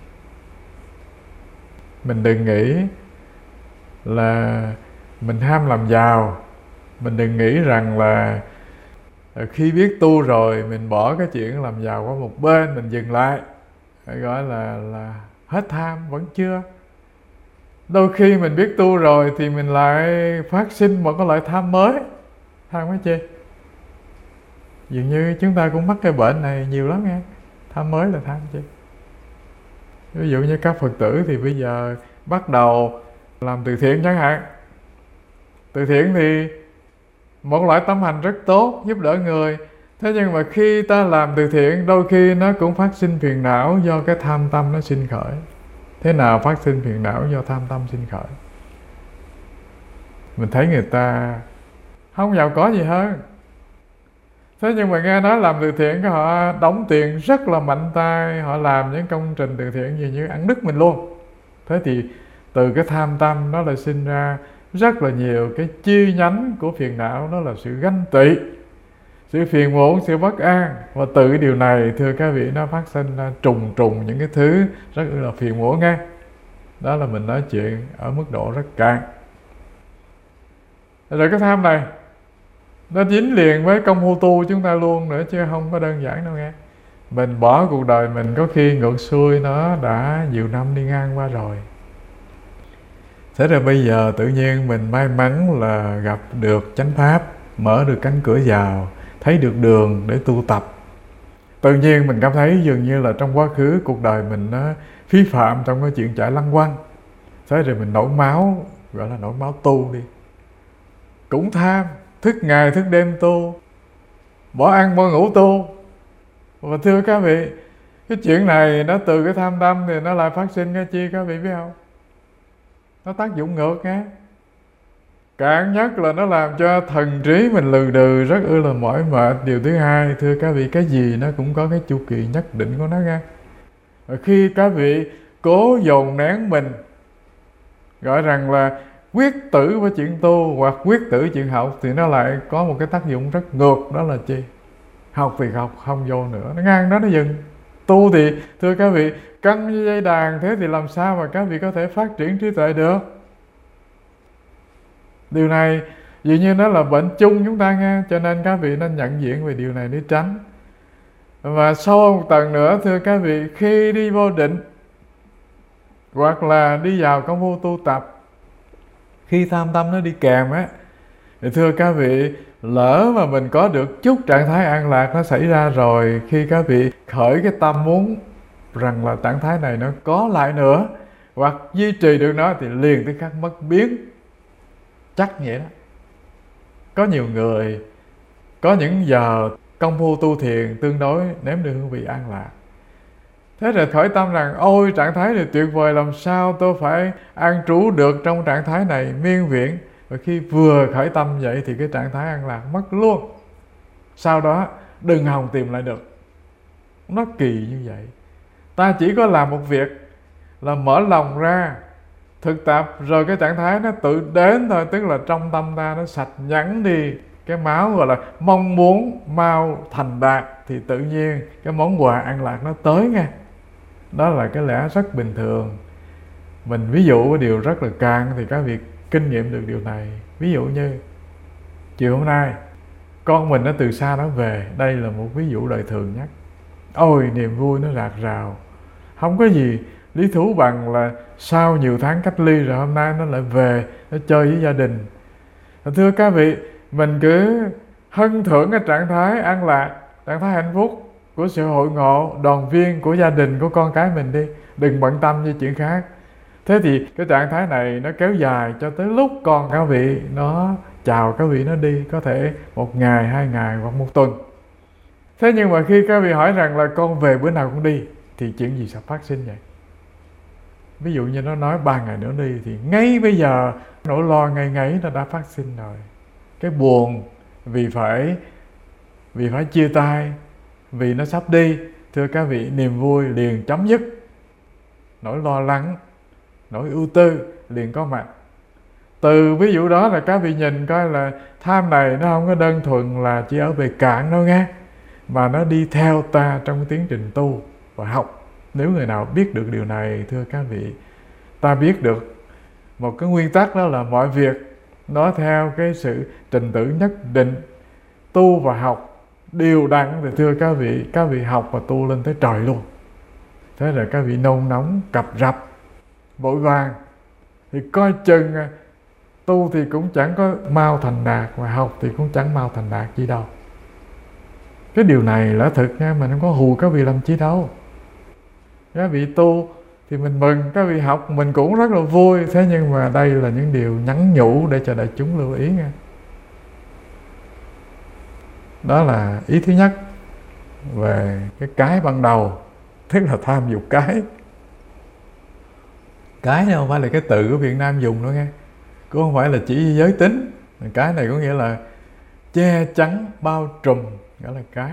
Mình đừng nghĩ là mình ham làm giàu, mình đừng nghĩ rằng là khi biết tu rồi mình bỏ cái chuyện làm giàu qua một bên, mình dừng lại, gọi là hết tham. Vẫn chưa. Đôi khi mình biết tu rồi thì mình lại phát sinh một cái loại tham mới. Tham cái chi? Dường như chúng ta cũng mắc cái bệnh này nhiều lắm nghe. Tham mới là tham chi? Ví dụ như các Phật tử thì bây giờ bắt đầu làm từ thiện chẳng hạn. Từ thiện thì một loại tâm hành rất tốt, giúp đỡ người. Thế nhưng mà khi ta làm từ thiện, đôi khi nó cũng phát sinh phiền não do cái tham tâm nó sinh khởi. Thế nào phát sinh phiền não do tham tâm sinh khởi? Mình thấy người ta không giàu có gì hơn, thế nhưng mà nghe nói làm từ thiện, cái họ đóng tiền rất là mạnh tay, họ làm những công trình từ thiện gì như ăn đứt mình luôn. Thế thì từ cái tham tâm nó lại sinh ra rất là nhiều cái chi nhánh của phiền não. Đó là sự ganh tị, sự phiền muộn, sự bất an. Và từ cái điều này thưa các vị, nó phát sinh ra trùng những cái thứ rất là phiền muộn nghe. Đó là mình nói chuyện ở mức độ rất cạn. Rồi cái tham này nó dính liền với công phu tu chúng ta luôn nữa, chứ không có đơn giản đâu nghe. Mình bỏ cuộc đời mình có khi ngược xuôi nó đã nhiều năm đi ngang qua rồi. Thế rồi bây giờ tự nhiên mình may mắn là gặp được chánh pháp, mở được cánh cửa vào, thấy được đường để tu tập. Tự nhiên mình cảm thấy dường như là trong quá khứ cuộc đời mình nó phí phạm trong cái chuyện chạy lăng quăng. Thế rồi mình nổi máu, gọi là nổi máu tu đi. Cũng tham, thức ngày thức đêm tu, bỏ ăn bỏ ngủ tu. Và thưa các vị, cái chuyện này nó từ cái tham tâm thì nó lại phát sinh cái chi các vị biết không? Nó tác dụng ngược nha. Cạn nhất là nó làm cho thần trí mình lừ đừ, rất là mỏi mệt. Điều thứ hai, thưa các vị, cái gì nó cũng có cái chu kỳ nhất định của nó nha. Và khi các vị cố dồn nén mình, gọi rằng là quyết tử với chuyện tu hoặc quyết tử chuyện học, thì nó lại có một cái tác dụng rất ngược. Đó là chi? Học thì học không vô nữa, nó ngang đó nó dừng. Tu thì thưa các vị, căng như dây đàn, thế thì làm sao mà các vị có thể phát triển trí tuệ được? Điều này dường như nó là bệnh chung chúng ta nghe, cho nên các vị nên nhận diện về điều này để tránh. Và sâu một tầng nữa, thưa các vị, khi đi vô định hoặc là đi vào công phu tu tập, khi tham tâm nó đi kèm á, thì thưa các vị, lỡ mà mình có được chút trạng thái an lạc nó xảy ra rồi, khi các vị khởi cái tâm muốn rằng là trạng thái này nó có lại nữa hoặc duy trì được nó, thì liền tức khắc mất biến. Chắc vậy đó. Có nhiều người có những giờ công phu tu thiền tương đối nếm được hương vị an lạc. Thế rồi khởi tâm rằng ôi trạng thái này tuyệt vời, làm sao tôi phải an trú được trong trạng thái này miên viễn. Và khi vừa khởi tâm vậy thì cái trạng thái an lạc mất luôn. Sau đó đừng hòng tìm lại được. Nó kỳ như vậy. Ta chỉ có làm một việc là mở lòng ra thực tập, rồi cái trạng thái nó tự đến thôi. Tức là trong tâm ta nó sạch nhẵn đi cái máu gọi là mong muốn mau thành đạt, thì tự nhiên cái món quà an lạc nó tới nha. Đó là cái lẽ rất bình thường. Mình ví dụ cái điều rất là cạn thì các vị kinh nghiệm được điều này. Ví dụ như chiều hôm nay con mình nó từ xa nó về, đây là một ví dụ đời thường nhất. Ôi niềm vui nó rạc rào, không có gì lý thú bằng là sau nhiều tháng cách ly rồi hôm nay nó lại về, nó chơi với gia đình. Thưa các vị, mình cứ hân thưởng cái trạng thái an lạc, trạng thái hạnh phúc của sự hội ngộ, đoàn viên của gia đình, của con cái mình đi. Đừng bận tâm với chuyện khác. Thế thì cái trạng thái này nó kéo dài cho tới lúc con các vị nó chào các vị nó đi, có thể 1 ngày, 2 ngày hoặc 1 tuần. Thế nhưng mà khi các vị hỏi rằng là con về bữa nào cũng đi, thì chuyện gì sẽ phát sinh vậy? Ví dụ như nó nói 3 ngày nữa đi, thì ngay bây giờ nỗi lo ngày ngày nó đã phát sinh rồi. Cái buồn vì phải chia tay, vì nó sắp đi, thưa các vị, niềm vui liền chấm dứt. Nỗi lo lắng, nỗi ưu tư liền có mặt. Từ ví dụ đó là các vị nhìn coi là tham này nó không có đơn thuần là chỉ ở bề cạn đâu nghe, mà nó đi theo ta trong cái tiến trình tu và học. Nếu người nào biết được điều này, thưa các vị, ta biết được một cái nguyên tắc, đó là mọi việc nó theo cái sự trình tự nhất định. Tu và học đều đặn thì thưa các vị học và tu lên tới trời luôn. Thế là các vị nôn nóng, cập rập, vội vàng, thì coi chừng tu thì cũng chẳng có mau thành đạt, và học thì cũng chẳng mau thành đạt gì đâu. Cái điều này là thực nha, mình không có hù các vị làm chi đâu. Các vị tu thì mình mừng, các vị học mình cũng rất là vui. Thế nhưng mà đây là những điều nhắn nhủ để cho đại chúng lưu ý nha. Đó là ý thứ nhất về cái ban đầu, tức là tham dục cái. Cái này không phải là cái từ của Việt Nam dùng đâu nghe, cũng không phải là chỉ giới tính. Cái này có nghĩa là che chắn, bao trùm, gọi là cái.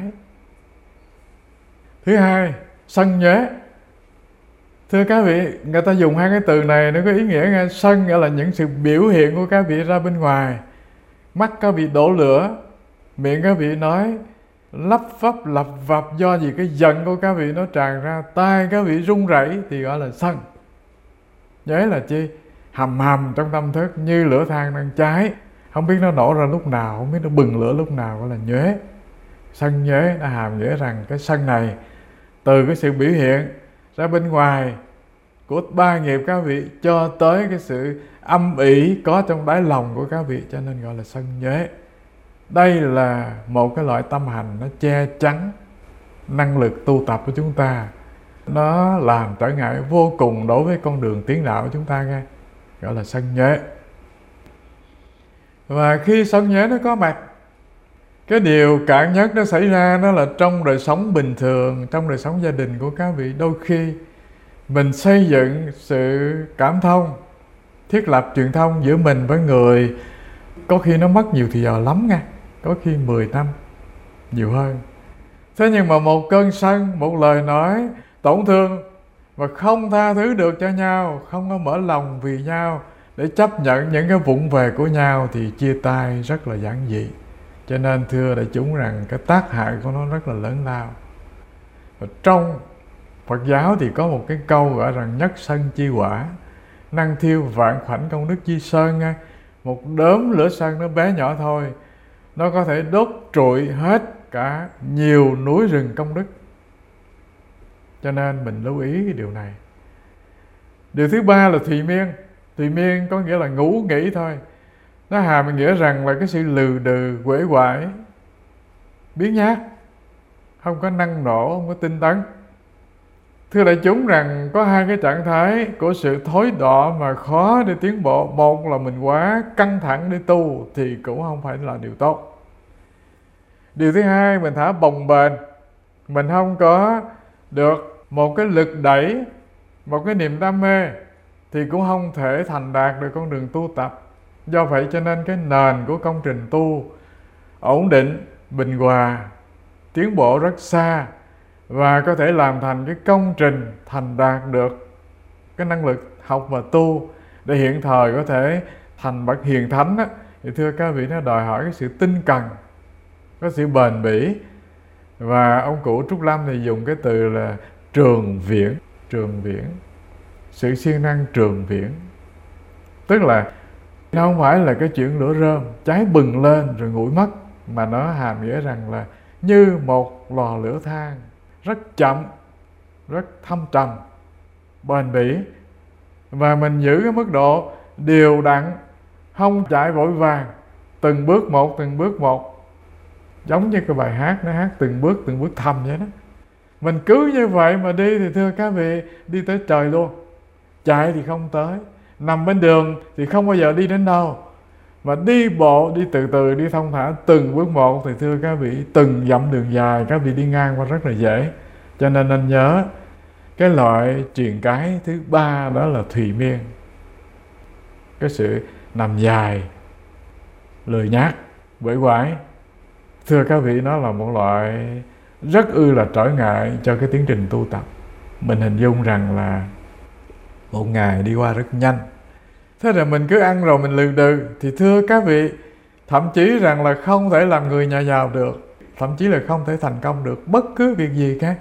Thứ hai, sân nhuế. Thưa các vị, người ta dùng hai cái từ này nó có ý nghĩa nghe. Sân nghĩa là những sự biểu hiện của các vị ra bên ngoài. Mắt các vị đổ lửa, miệng các vị nói lắp vấp lập vập do gì cái giận của các vị nó tràn ra, tai các vị run rẩy thì gọi là sân. Nhuế là chi? Hầm hầm trong tâm thức, như lửa than đang cháy, không biết nó nổ ra lúc nào, không biết nó bừng lửa lúc nào, gọi là nhuế. Sân nhuế đã hàm nghĩa rằng cái sân này từ cái sự biểu hiện ra bên ngoài của ba nghiệp các vị cho tới cái sự âm ỉ có trong đáy lòng của các vị, cho nên gọi là sân nhuế. Đây là một cái loại tâm hành nó che chắn năng lực tu tập của chúng ta, nó làm trở ngại vô cùng đối với con đường tiến đạo của chúng ta nghe, gọi là sân nhuế. Và khi sân nhuế nó có mặt, cái điều cạn nhất nó xảy ra đó là trong đời sống bình thường, trong đời sống gia đình của các vị, đôi khi mình xây dựng sự cảm thông, thiết lập truyền thông giữa mình với người, có khi nó mất nhiều thì giờ lắm nha, có khi 10 năm nhiều hơn. Thế nhưng mà một cơn sân, một lời nói tổn thương và không tha thứ được cho nhau, không có mở lòng vì nhau để chấp nhận những cái vụng về của nhau, thì chia tay rất là giản dị. Cho nên thưa đại chúng rằng cái tác hại của nó rất là lớn lao. Và trong Phật giáo thì có một cái câu gọi rằng nhất sân chi quả, năng thiêu vạn khoảnh công đức chi sơn nha. Một đốm lửa sân nó bé nhỏ thôi, nó có thể đốt trụi hết cả nhiều núi rừng công đức. Cho nên mình lưu ý cái điều này. Điều thứ ba là thùy miên. Thùy miên có nghĩa là ngủ nghỉ thôi. Nó hàm nghĩa rằng là cái sự lừ đừ, uể oải, biếng nhác, không có năng nổ, không có tinh tấn. Thưa đại chúng rằng có hai cái trạng thái của sự thối đọa mà khó để tiến bộ. Một là mình quá căng thẳng để tu thì cũng không phải là điều tốt. Điều thứ hai, mình thả bồng bềnh, mình không có được một cái lực đẩy, một cái niềm đam mê, thì cũng không thể thành đạt được con đường tu tập. Do vậy cho nên cái nền của công trình tu ổn định, bình hòa, tiến bộ rất xa, và có thể làm thành cái công trình thành đạt được cái năng lực học và tu để hiện thời có thể thành bậc hiền thánh á, thì thưa các vị, nó đòi hỏi cái sự tinh cần, có sự bền bỉ. Và ông cụ Trúc Lâm thì dùng cái từ là trường viễn. Trường viễn, sự siêng năng trường viễn, tức là nó không phải là cái chuyện lửa rơm cháy bừng lên rồi nguội mất, mà nó hàm nghĩa rằng là như một lò lửa than, rất chậm, rất thâm trầm, bền bỉ, và mình giữ cái mức độ đều đặn, không chạy vội vàng, từng bước một, từng bước một. Giống như cái bài hát nó hát từng bước thầm vậy đó. Mình cứ như vậy mà đi thì thưa các vị, đi tới trời luôn. Chạy thì không tới, nằm bên đường thì không bao giờ đi đến đâu, mà đi bộ, đi từ từ, đi thông thả từng bước một thì thưa các vị, từng dặm đường dài các vị đi ngang qua rất là dễ. Cho nên nên nhớ cái loại truyền cái thứ ba, đó là thùy miên, cái sự nằm dài, lười nhác, uể oải. Thưa các vị, nó là một loại rất là trở ngại cho cái tiến trình tu tập. Mình hình dung rằng là một ngày đi qua rất nhanh. Thế là mình cứ ăn rồi mình lừ đừ, thì thưa các vị, thậm chí rằng là không thể làm người nhà giàu được, thậm chí là không thể thành công được bất cứ việc gì khác.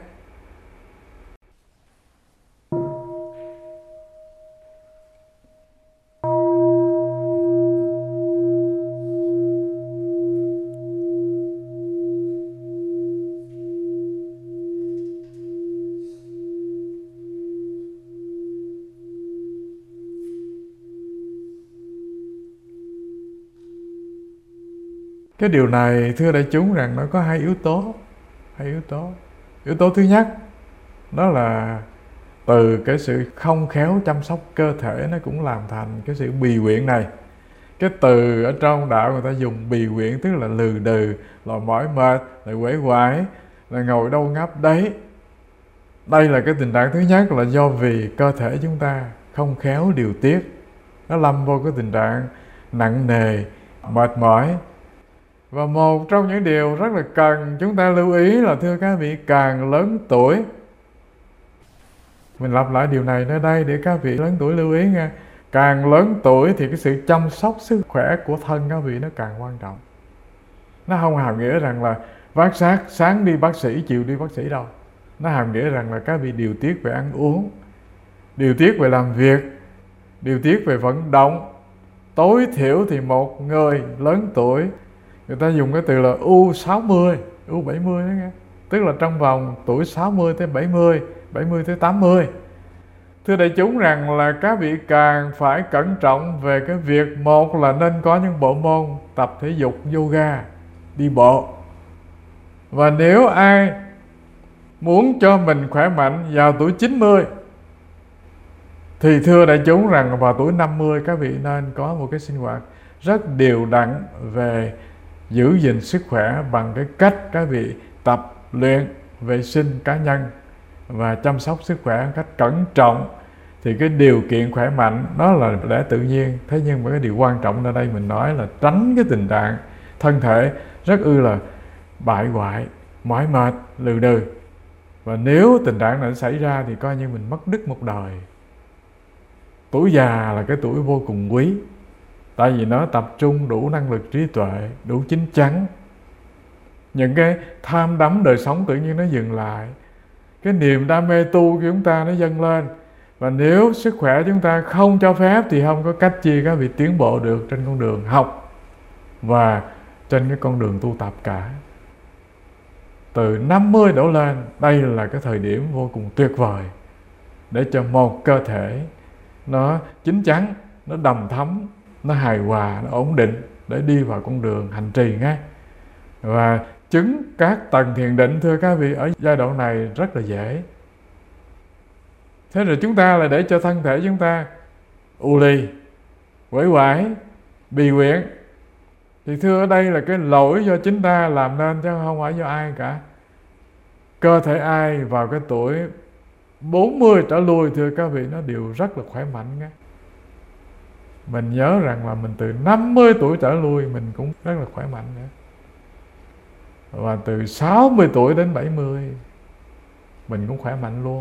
Cái điều này thưa đại chúng rằng nó có hai yếu tố. Yếu tố thứ nhất, đó là từ cái sự không khéo chăm sóc cơ thể, nó cũng làm thành cái sự bì quyện này. Cái từ ở trong đạo người ta dùng bì quyện, tức là lừ đừ, là mỏi mệt, là uể oải, là ngồi đâu ngáp đấy. Đây là cái tình trạng thứ nhất, là do vì cơ thể chúng ta không khéo điều tiết, nó lâm vô cái tình trạng nặng nề, mệt mỏi. Và một trong những điều rất là cần chúng ta lưu ý là thưa các vị, càng lớn tuổi, mình lặp lại điều này nơi đây để các vị lớn tuổi lưu ý nha, càng lớn tuổi thì cái sự chăm sóc sức khỏe của thân các vị nó càng quan trọng. Nó không hàm nghĩa rằng là vác xác sáng đi bác sĩ, chiều đi bác sĩ đâu. Nó hàm nghĩa rằng là các vị điều tiết về ăn uống, điều tiết về làm việc, điều tiết về vận động. Tối thiểu thì một người lớn tuổi, người ta dùng cái từ là U60, U70 đó nghe. Tức là trong vòng tuổi 60 tới 70, 70 tới 80. Thưa đại chúng rằng là các vị càng phải cẩn trọng về cái việc, một là nên có những bộ môn tập thể dục, yoga, đi bộ. Và nếu ai muốn cho mình khỏe mạnh vào tuổi 90 thì thưa đại chúng rằng vào tuổi 50 các vị nên có một cái sinh hoạt rất đều đặn về giữ gìn sức khỏe bằng cái cách các vị tập luyện vệ sinh cá nhân và chăm sóc sức khỏe một cách cẩn trọng. Thì cái điều kiện khỏe mạnh đó là lẽ tự nhiên. Thế nhưng mà cái điều quan trọng ở đây mình nói là tránh cái tình trạng thân thể rất là bại hoại, mỏi mệt, lừ đừ. Và nếu tình trạng này xảy ra thì coi như mình mất đứt một đời. Tuổi già là cái tuổi vô cùng quý, tại vì nó tập trung đủ năng lực trí tuệ, đủ chín chắn. Những cái tham đắm đời sống tự nhiên nó dừng lại, cái niềm đam mê tu của chúng ta nó dâng lên. Và nếu sức khỏe chúng ta không cho phép thì không có cách chi các vị tiến bộ được trên con đường học và trên cái con đường tu tập cả. Từ 50 đổ lên, đây là cái thời điểm vô cùng tuyệt vời để cho một cơ thể nó chín chắn, nó đầm thấm, nó hài hòa, nó ổn định để đi vào con đường hành trì ngay. Và chứng các tầng thiền định thưa các vị ở giai đoạn này rất là dễ. Thế rồi chúng ta là để cho thân thể chúng ta u lì, quẩy quải, bì quyện. Thì thưa ở đây là cái lỗi do chính ta làm nên chứ không phải do ai cả. Cơ thể ai vào cái tuổi 40 trở lui thưa các vị nó đều rất là khỏe mạnh nghe. Mình nhớ rằng là mình từ 50 tuổi trở lui mình cũng rất là khỏe mạnh nữa. Và từ 60 tuổi đến 70 mình cũng khỏe mạnh luôn.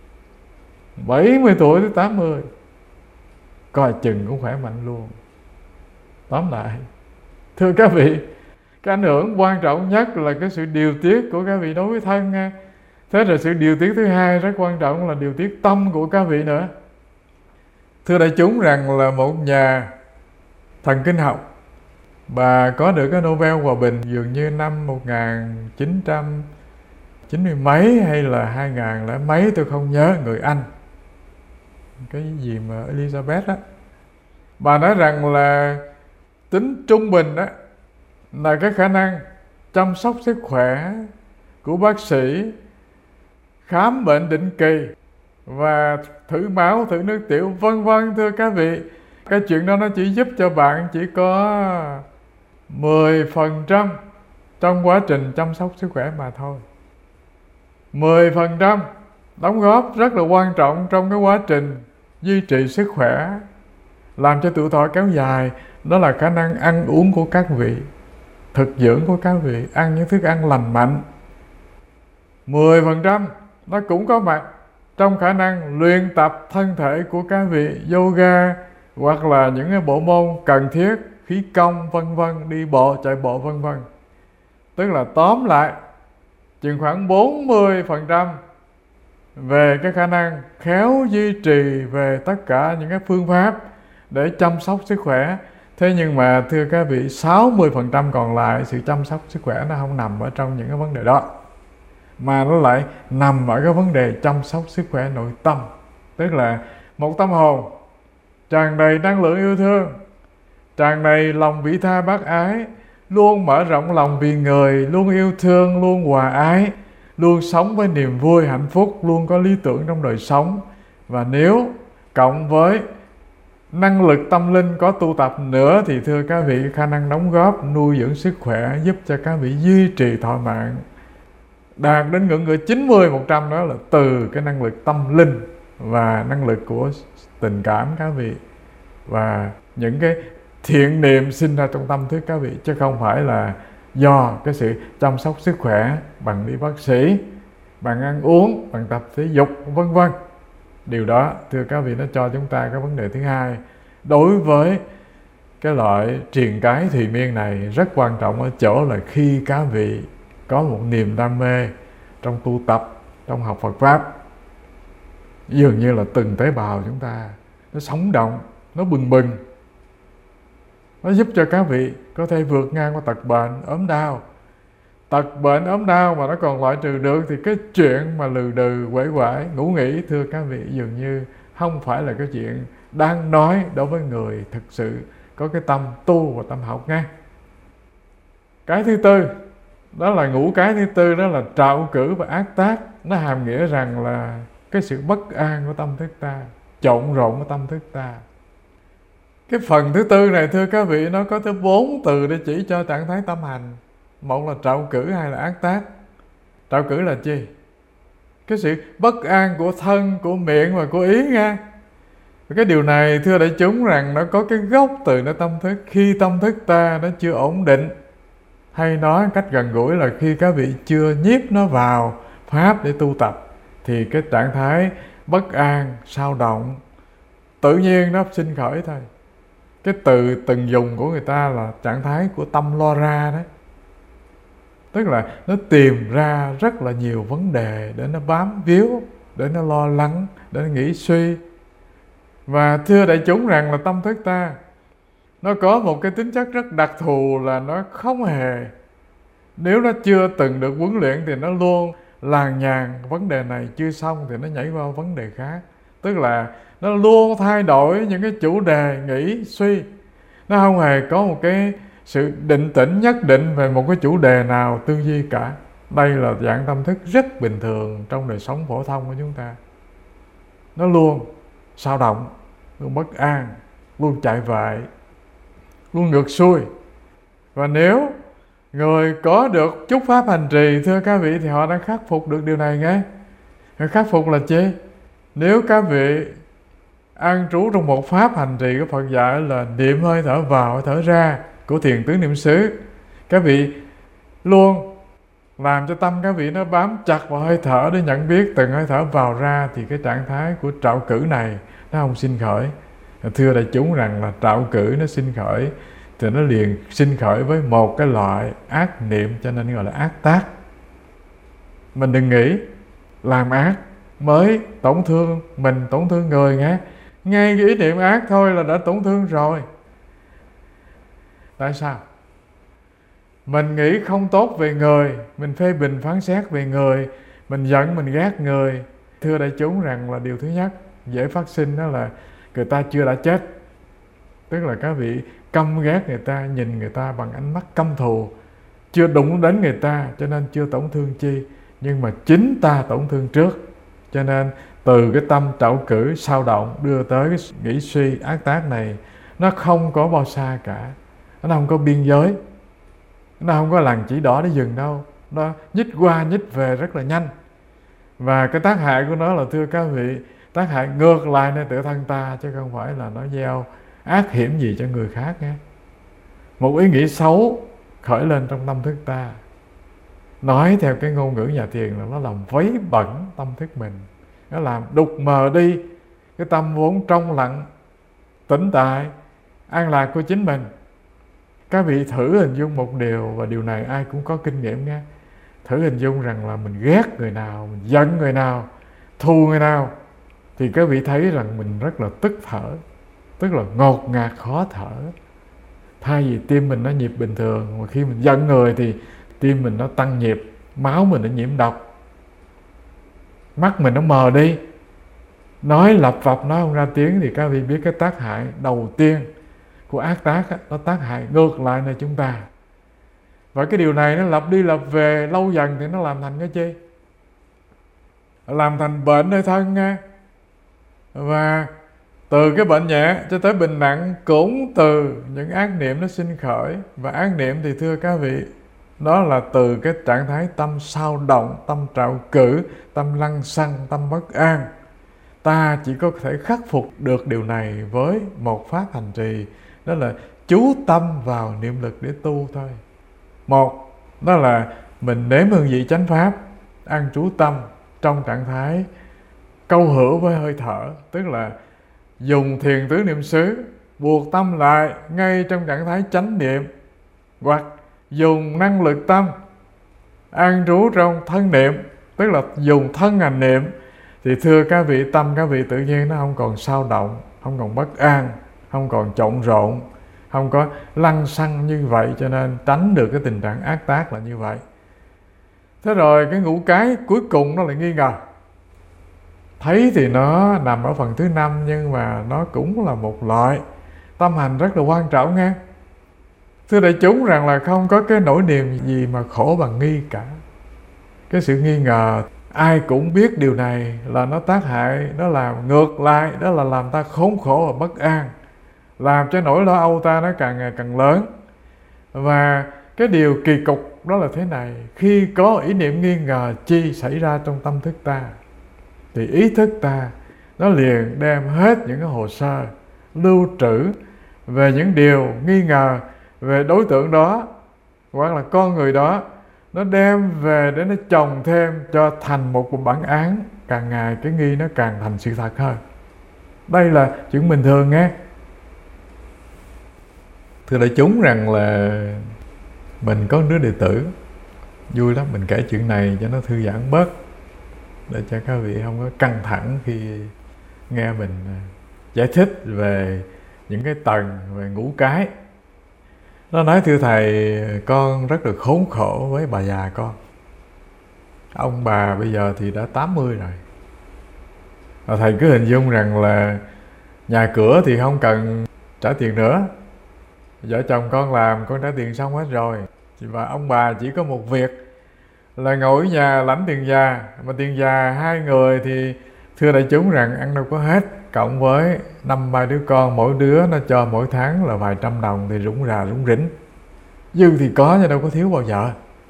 70 tuổi tới 80 coi chừng cũng khỏe mạnh luôn. Tóm lại thưa các vị, cái ảnh hưởng quan trọng nhất là cái sự điều tiết của các vị đối với thân nha. Thế rồi sự điều tiết thứ hai rất quan trọng là điều tiết tâm của các vị nữa. Thưa đại chúng rằng là một nhà thần kinh học, bà có được cái Nobel Hòa Bình dường như năm 1990 mấy hay là 2000 lẻ mấy tôi không nhớ, người Anh. Cái gì mà Elizabeth á. Bà nói rằng là tính trung bình đó là cái khả năng chăm sóc sức khỏe của bác sĩ, khám bệnh định kỳ và thử máu, thử nước tiểu vân vân thưa các vị. Cái chuyện đó nó chỉ giúp cho bạn chỉ có 10% trong quá trình chăm sóc sức khỏe mà thôi. 10% đóng góp rất là quan trọng trong cái quá trình duy trì sức khỏe, làm cho tuổi thọ kéo dài. Đó là khả năng ăn uống của các vị, thực dưỡng của các vị, ăn những thức ăn lành mạnh. 10% nó cũng có mặt trong khả năng luyện tập thân thể của các vị, yoga hoặc là những cái bộ môn cần thiết, khí công vân vân, đi bộ, chạy bộ vân vân. Tức là tóm lại chừng khoảng 40% về cái khả năng khéo duy trì về tất cả những cái phương pháp để chăm sóc sức khỏe. Thế nhưng mà thưa các vị, 60% còn lại sự chăm sóc sức khỏe nó không nằm ở trong những cái vấn đề đó, mà nó lại nằm ở cái vấn đề chăm sóc sức khỏe nội tâm. Tức là một tâm hồn tràn đầy năng lượng yêu thương, tràn đầy lòng vị tha bác ái, luôn mở rộng lòng vì người, luôn yêu thương, luôn hòa ái, luôn sống với niềm vui hạnh phúc, luôn có lý tưởng trong đời sống. Và nếu cộng với năng lực tâm linh có tu tập nữa thì thưa các vị, khả năng đóng góp nuôi dưỡng sức khỏe, giúp cho các vị duy trì thọ mạng đạt đến ngưỡng cửa 90%, đó là từ cái năng lực tâm linh và năng lực của tình cảm các vị và những cái thiện niệm sinh ra trong tâm thức các vị, chứ không phải là do cái sự chăm sóc sức khỏe bằng đi bác sĩ, bằng ăn uống, bằng tập thể dục vân vân. Điều đó thưa các vị nó cho chúng ta cái vấn đề thứ hai đối với cái loại triền cái thùy miên này rất quan trọng ở chỗ là khi các vị có một niềm đam mê trong tu tập, trong học Phật Pháp, dường như là từng tế bào chúng ta nó sống động, nó bừng bừng. Nó giúp cho các vị có thể vượt ngang qua tật bệnh, ốm đau. Tật bệnh, ốm đau mà nó còn loại trừ được thì cái chuyện mà lừ đừ, quể quải, ngủ nghỉ, thưa các vị, dường như không phải là cái chuyện đang nói đối với người thực sự có cái tâm tu và tâm học nghe. Cái thứ tư, đó là ngũ cái thứ tư, đó là trạo cử và ác tác. Nó hàm nghĩa rằng là cái sự bất an của tâm thức ta, trộn rộn của tâm thức ta. Cái phần thứ tư này, thưa các vị, nó có tới 4 từ để chỉ cho trạng thái tâm hành. Một là trạo cử, hai là ác tác. Trạo cử là chi? Cái sự bất an của thân, của miệng và của ý nha. Cái điều này, thưa đại chúng, rằng nó có cái gốc từ nó tâm thức. Khi tâm thức ta nó chưa ổn định, hay nói cách gần gũi là khi các vị chưa nhiếp nó vào pháp để tu tập, thì cái trạng thái bất an, sao động tự nhiên nó sinh khởi thôi. Cái từ từng dùng của người ta là trạng thái của tâm lo ra đó. Tức là nó tìm ra rất là nhiều vấn đề để nó bám víu, để nó lo lắng, để nó nghĩ suy. Và thưa đại chúng rằng là tâm thức ta nó có một cái tính chất rất đặc thù là nó không hề, nếu nó chưa từng được huấn luyện thì nó luôn làng nhàng, vấn đề này chưa xong thì nó nhảy qua vấn đề khác. Tức là nó luôn thay đổi những cái chủ đề nghĩ suy. Nó không hề có một cái sự định tĩnh nhất định về một cái chủ đề nào tư duy cả. Đây là dạng tâm thức rất bình thường trong đời sống phổ thông của chúng ta. Nó luôn sao động, luôn bất an, luôn chạy vại, luôn ngược xuôi. Và nếu người có được chút pháp hành trì, thưa các vị, thì họ đã khắc phục được điều này nghe. Khắc phục là chi? Nếu các vị an trú trong một pháp hành trì của Phật dạy là niệm hơi thở vào, hơi thở ra của thiền tứ niệm xứ, các vị luôn làm cho tâm các vị nó bám chặt vào hơi thở để nhận biết từng hơi thở vào ra, thì cái trạng thái của trạo cử này nó không sinh khởi. Thưa đại chúng rằng là trạo cử nó sinh khởi thì nó liền sinh khởi với một cái loại ác niệm, cho nên gọi là ác tác. Mình đừng nghĩ làm ác mới tổn thương mình, tổn thương người nghe. Ngay cái ý niệm ác thôi là đã tổn thương rồi. Tại sao? Mình nghĩ không tốt về người, mình phê bình phán xét về người, mình giận, mình ghét người. Thưa đại chúng rằng là điều thứ nhất dễ phát sinh đó là người ta chưa đã chết. Tức là các vị căm ghét người ta, nhìn người ta bằng ánh mắt căm thù, chưa đụng đến người ta cho nên chưa tổn thương chi, nhưng mà chính ta tổn thương trước. Cho nên từ cái tâm trạo cử sao động đưa tới cái nghĩ suy ác tác này, nó không có bao xa cả, nó không có biên giới, nó không có làn chỉ đỏ để dừng đâu, nó nhích qua nhích về rất là nhanh. Và cái tác hại của nó là, thưa các vị, tác hại ngược lại nơi tự thân ta, chứ không phải là nó gieo ác hiểm gì cho người khác nghe. Một ý nghĩ xấu khởi lên trong tâm thức ta, nói theo cái ngôn ngữ nhà thiền là nó làm vấy bẩn tâm thức mình, nó làm đục mờ đi cái tâm vốn trong lặng, tĩnh tại, an lạc của chính mình. Các vị thử hình dung một điều, và điều này ai cũng có kinh nghiệm nha. Thử hình dung rằng là mình ghét người nào, mình giận người nào, thù người nào, thì các vị thấy rằng mình rất là tức thở, tức là ngột ngạt khó thở. Thay vì tim mình nó nhịp bình thường, mà khi mình giận người thì tim mình nó tăng nhịp, máu mình nó nhiễm độc, mắt mình nó mờ đi, nói lặp vập nói không ra tiếng. Thì các vị biết cái tác hại đầu tiên của ác tác á, nó tác hại ngược lại nơi chúng ta. Và cái điều này nó lặp đi lặp về lâu dần thì nó làm thành cái chi? Làm thành bệnh nơi thân nha. Và từ cái bệnh nhẹ cho tới bệnh nặng cũng từ những ác niệm nó sinh khởi. Và ác niệm thì thưa các vị, đó là từ cái trạng thái tâm sao động, tâm trạo cử, tâm lăng xăng, tâm bất an. Ta chỉ có thể khắc phục được điều này với một pháp hành trì, đó là chú tâm vào niệm lực để tu thôi. Một, đó là mình nếm hương vị chánh pháp, an trú tâm trong trạng thái câu hữu với hơi thở, tức là dùng thiền tứ niệm xứ buộc tâm lại ngay trong trạng thái chánh niệm, hoặc dùng năng lực tâm an trú trong thân niệm, tức là dùng thân hành niệm. Thì thưa các vị, tâm các vị tự nhiên nó không còn sao động, không còn bất an, không còn trộn rộn, không có lăng xăng như vậy, cho nên tránh được cái tình trạng ác tác là như vậy. Thế rồi cái ngũ cái cuối cùng nó lại nghi ngờ. Thấy thì nó nằm ở phần thứ 5, nhưng mà nó cũng là một loại tâm hành rất là quan trọng nghe. Thưa đại chúng rằng là không có cái nỗi niềm gì mà khổ bằng nghi cả. Cái sự nghi ngờ, ai cũng biết điều này là nó tác hại, nó làm ngược lại, đó là làm ta khốn khổ và bất an, làm cho nỗi lo âu ta nó càng ngày càng lớn. Và cái điều kỳ cục đó là thế này: khi có ý niệm nghi ngờ chi xảy ra trong tâm thức ta, thì ý thức ta nó liền đem hết những cái hồ sơ lưu trữ về những điều nghi ngờ về đối tượng đó hoặc là con người đó, nó đem về để nó chồng thêm cho thành một bản án. Càng ngày cái nghi nó càng thành sự thật hơn. Đây là chuyện bình thường nghe. Thưa đại chúng rằng là mình có đứa đệ tử vui lắm, mình kể chuyện này cho nó thư giãn bớt, để cho các vị không có căng thẳng khi nghe mình giải thích về những cái tầng về ngũ cái. Nó nói: thưa thầy, con rất là khốn khổ với bà già con. Ông bà bây giờ thì đã 80 rồi. Và thầy cứ hình dung rằng là nhà cửa thì không cần trả tiền nữa, vợ chồng con làm, con trả tiền xong hết rồi, và ông bà chỉ có một việc là ngồi ở nhà lãnh tiền già. Mà tiền già hai người thì thưa đại chúng rằng ăn đâu có hết, cộng với 5-3 đứa con, mỗi đứa nó cho mỗi tháng là vài trăm đồng thì rủng rà rủng rỉnh, dư thì có chứ đâu có thiếu bao giờ.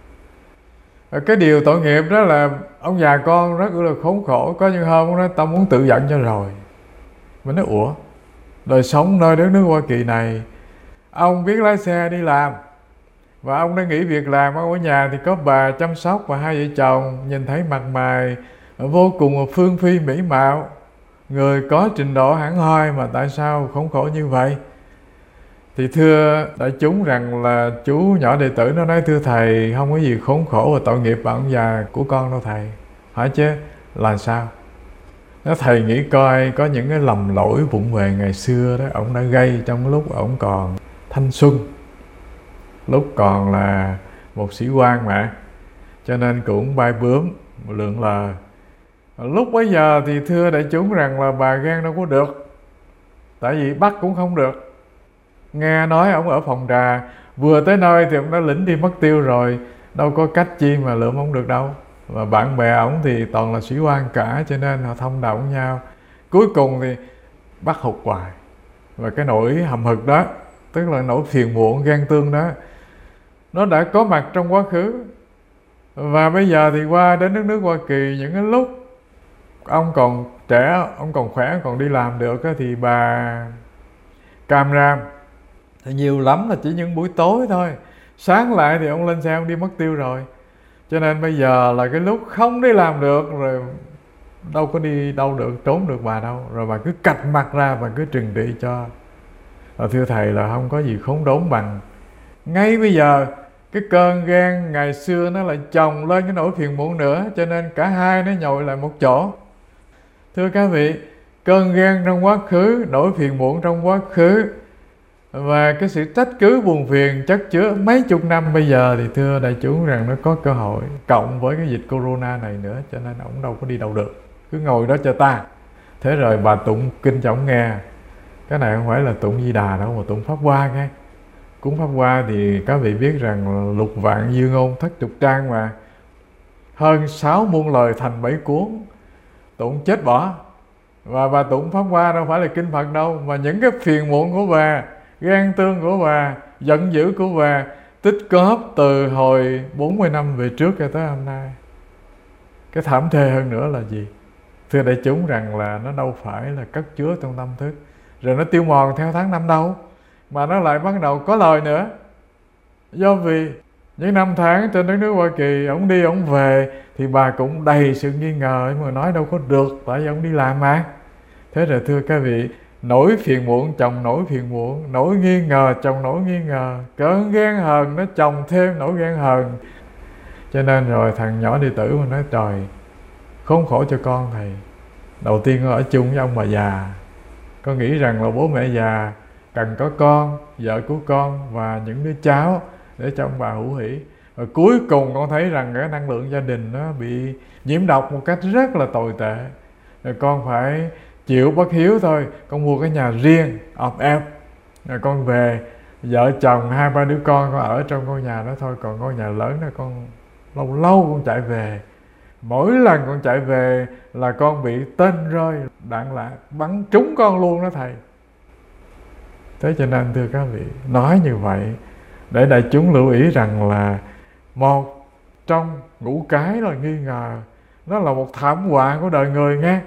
Cái điều tội nghiệp đó là ông già con rất là khốn khổ. Có những hôm ông nói: tao muốn tự giận cho rồi. Mình nói: ủa, đời sống nơi đất nước Hoa Kỳ này, ông biết lái xe đi làm, và ông đã nghỉ việc làm, ông ở nhà thì có bà chăm sóc, và hai vợ chồng nhìn thấy mặt mày vô cùng phương phi mỹ mạo, người có trình độ hẳn hoi, mà tại sao khốn khổ như vậy? Thì thưa đại chúng rằng là chú nhỏ đệ tử nó nói: thưa thầy, không có gì khốn khổ và tội nghiệp bằng ông già của con đâu thầy. Hỏi chứ là sao? Nếu thầy nghĩ coi, có những cái lầm lỗi vụng về ngày xưa đó ông đã gây trong lúc ông còn thanh xuân, lúc còn là một sĩ quan mà, cho nên cũng bay bướm lượn lờ. Lúc bấy giờ thì thưa đại chúng rằng là bà ghen đâu có được, tại vì bắt cũng không được. Nghe nói ông ở phòng trà, vừa tới nơi thì ông đã lĩnh đi mất tiêu rồi, đâu có cách chi mà lượm ông được đâu. Và bạn bè ông thì toàn là sĩ quan cả, cho nên họ thông đồng nhau. Cuối cùng thì bắt hụt hoài. Và cái nỗi hầm hực đó, tức là nỗi phiền muộn ghen tương đó, nó đã có mặt trong quá khứ. Và bây giờ thì qua đến đất nước Hoa Kỳ, những cái lúc ông còn trẻ, ông còn khỏe, còn đi làm được, thì bà càm ram thì nhiều lắm là chỉ những buổi tối thôi. Sáng lại thì ông lên xe ông đi mất tiêu rồi. Cho nên bây giờ là cái lúc không đi làm được rồi, đâu có đi đâu được, trốn được bà đâu. Rồi bà cứ cạch mặt ra, bà cứ trừng trị cho. Và thưa thầy là không có gì khốn đốn bằng ngay bây giờ cái cơn ghen ngày xưa nó lại chồng lên cái nỗi phiền muộn nữa, cho nên cả hai nó nhồi lại một chỗ. Thưa các vị, cơn ghen trong quá khứ, nỗi phiền muộn trong quá khứ, và cái sự trách cứ buồn phiền chất chứa mấy chục năm bây giờ, thì thưa đại chúng rằng nó có cơ hội, cộng với cái dịch corona này nữa, cho nên ổng đâu có đi đâu được, cứ ngồi đó cho ta. Thế rồi bà tụng kinh cho ổng nghe. Cái này không phải là tụng Di Đà đâu, mà tụng Pháp Hoa nghe. Cuốn Pháp Hoa thì các vị biết rằng lục vạn dư ngôn thất chục trang mà, hơn 6 muôn lời thành 7 cuốn, tụng chết bỏ. Và bà tụng Pháp Hoa đâu phải là kinh Phật đâu, mà những cái phiền muộn của bà, ghen tương của bà, giận dữ của bà tích cóp từ hồi 40 năm về trước cho tới hôm nay. Cái thảm thê hơn nữa là gì? Thưa đại chúng rằng là nó đâu phải là cất chứa trong tâm thức rồi nó tiêu mòn theo tháng năm đâu, mà nó lại bắt đầu có lời nữa. Do vì những năm tháng trên đất nước Hoa Kỳ, ổng đi ổng về thì bà cũng đầy sự nghi ngờ, mà nói đâu có được, tại vì ổng đi làm mà. Thế rồi thưa các vị, nỗi phiền muộn chồng nỗi phiền muộn, nỗi nghi ngờ chồng nỗi nghi ngờ, cơn ghen hờn nó chồng thêm nỗi ghen hờn. Cho nên rồi thằng nhỏ đệ tử mà nói: trời, khốn khổ cho con thầy. Đầu tiên ở chung với ông bà già, con nghĩ rằng là bố mẹ già cần có con, vợ của con và những đứa cháu để cho ông bà hữu hỷ. Và cuối cùng con thấy rằng cái năng lượng gia đình nó bị nhiễm độc một cách rất là tồi tệ. Rồi con phải chịu bất hiếu thôi. Con mua cái nhà riêng ọp ẹp, rồi con về vợ chồng 2-3 đứa con ở trong ngôi nhà đó thôi. Còn ngôi nhà lớn đó con lâu lâu con chạy về. Mỗi lần con chạy về là con bị tên rơi, đạn lạc bắn trúng con luôn đó thầy. Thế cho nên thưa các vị, nói như vậy để đại chúng lưu ý rằng là một trong ngũ cái là nghi ngờ, nó là một thảm họa của đời người nghe.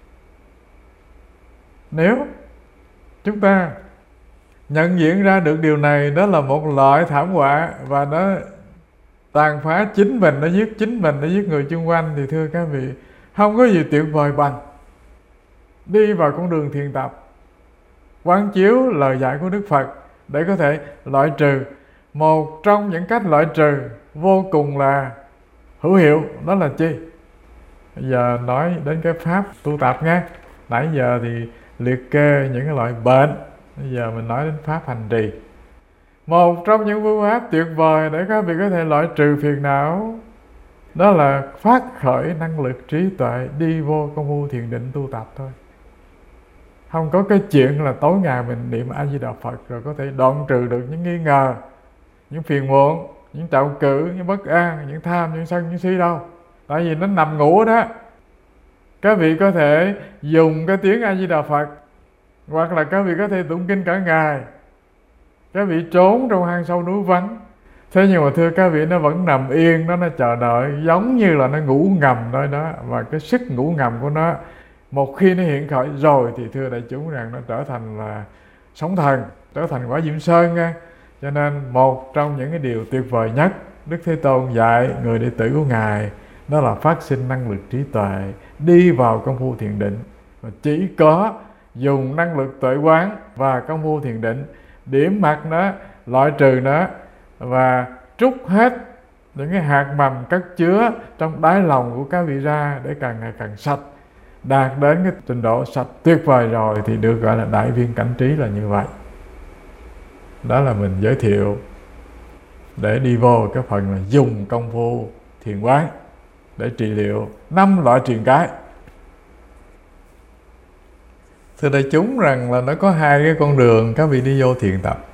Nếu chúng ta nhận diện ra được điều này, đó là một loại thảm họa và nó tàn phá chính mình, nó giết chính mình, nó giết người chung quanh, thì thưa các vị, không có gì tuyệt vời bằng đi vào con đường thiền tập, quán chiếu lời dạy của Đức Phật để có thể loại trừ. Một trong những cách loại trừ vô cùng là hữu hiệu, đó là chi? Bây giờ nói đến cái pháp tu tập nghe. Nãy giờ thì liệt kê những cái loại bệnh, bây giờ mình nói đến pháp hành trì. Một trong những phương pháp tuyệt vời để các vị có thể loại trừ phiền não, đó là phát khởi năng lực trí tuệ, đi vô công phu thiền định tu tập thôi. Không có cái chuyện là tối ngày mình niệm A Di Đà Phật rồi có thể đoạn trừ được những nghi ngờ, những phiền muộn, những trạo cử, những bất an, những tham, những sân, những si đâu. Tại vì nó nằm ngủ đó. Các vị có thể dùng cái tiếng A Di Đà Phật, hoặc là các vị có thể tụng kinh cả ngày. Các vị trốn trong hang sâu núi vắng, thế nhưng mà thưa các vị, nó vẫn nằm yên đó, nó chờ đợi, giống như là nó ngủ ngầm thôi đó. Và cái sức ngủ ngầm của nó, một khi nó hiện khởi rồi thì thưa đại chúng rằng nó trở thành là sóng thần, trở thành quả Diệm Sơn nha. Cho nên một trong những cái điều tuyệt vời nhất Đức Thế Tôn dạy người đệ tử của Ngài, đó là phát sinh năng lực trí tuệ, đi vào công phu thiền định. Và chỉ có dùng năng lực tuệ quán và công phu thiền định điểm mặt nó, loại trừ nó và trút hết những cái hạt mầm cất chứa trong đáy lòng của các vị ra để càng ngày càng sạch, đạt đến cái trình độ sạch tuyệt vời rồi thì được gọi là đại viên cảnh trí là như vậy. Đó là mình giới thiệu để đi vô cái phần là dùng công phu thiền quán để trị liệu 5 loại triền cái. Thưa đại chúng rằng là nó có 2 cái con đường các vị đi vô thiền tập.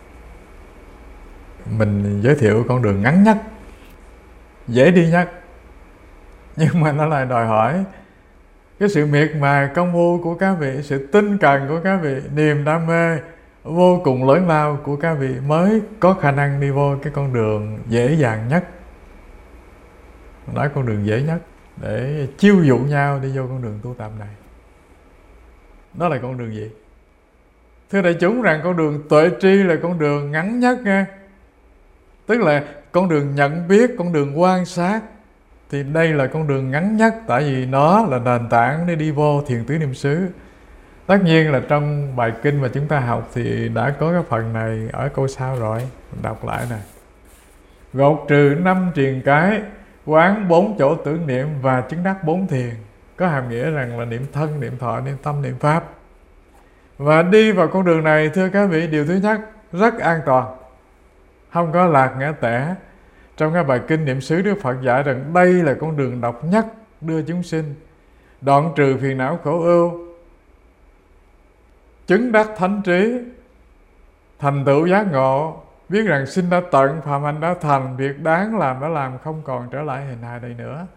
Mình giới thiệu con đường ngắn nhất, dễ đi nhất, nhưng mà nó lại đòi hỏi cái sự miệt mài công phu của các vị, sự tinh cần của các vị, niềm đam mê vô cùng lớn lao của các vị mới có khả năng đi vô cái con đường dễ dàng nhất. Nói con đường dễ nhất để chiêu dụ nhau đi vô con đường tu tập này. Đó là con đường gì? Thưa đại chúng rằng con đường tuệ tri là con đường ngắn nhất nha. Tức là con đường nhận biết, con đường quan sát. Thì đây là con đường ngắn nhất, tại vì nó là nền tảng để đi vô thiền tứ niệm xứ. Tất nhiên là trong bài kinh mà chúng ta học thì đã có cái phần này ở câu sau rồi. Mình đọc lại nè. Gột trừ 5 triền cái, quán 4 chỗ tưởng niệm và chứng đắc 4 thiền. Có hàm nghĩa rằng là niệm thân, niệm thọ, niệm tâm, niệm pháp. Và đi vào con đường này thưa các vị, điều thứ nhất rất an toàn, không có lạc ngã tẻ. Trong cái bài kinh niệm xứ, Đức Phật dạy rằng đây là con đường độc nhất đưa chúng sinh đoạn trừ phiền não khổ ưu, chứng đắc thánh trí, thành tựu giác ngộ, biết rằng sinh đã tận, phạm hạnh đã thành, việc đáng làm đã làm, không còn trở lại hình hài đây nữa.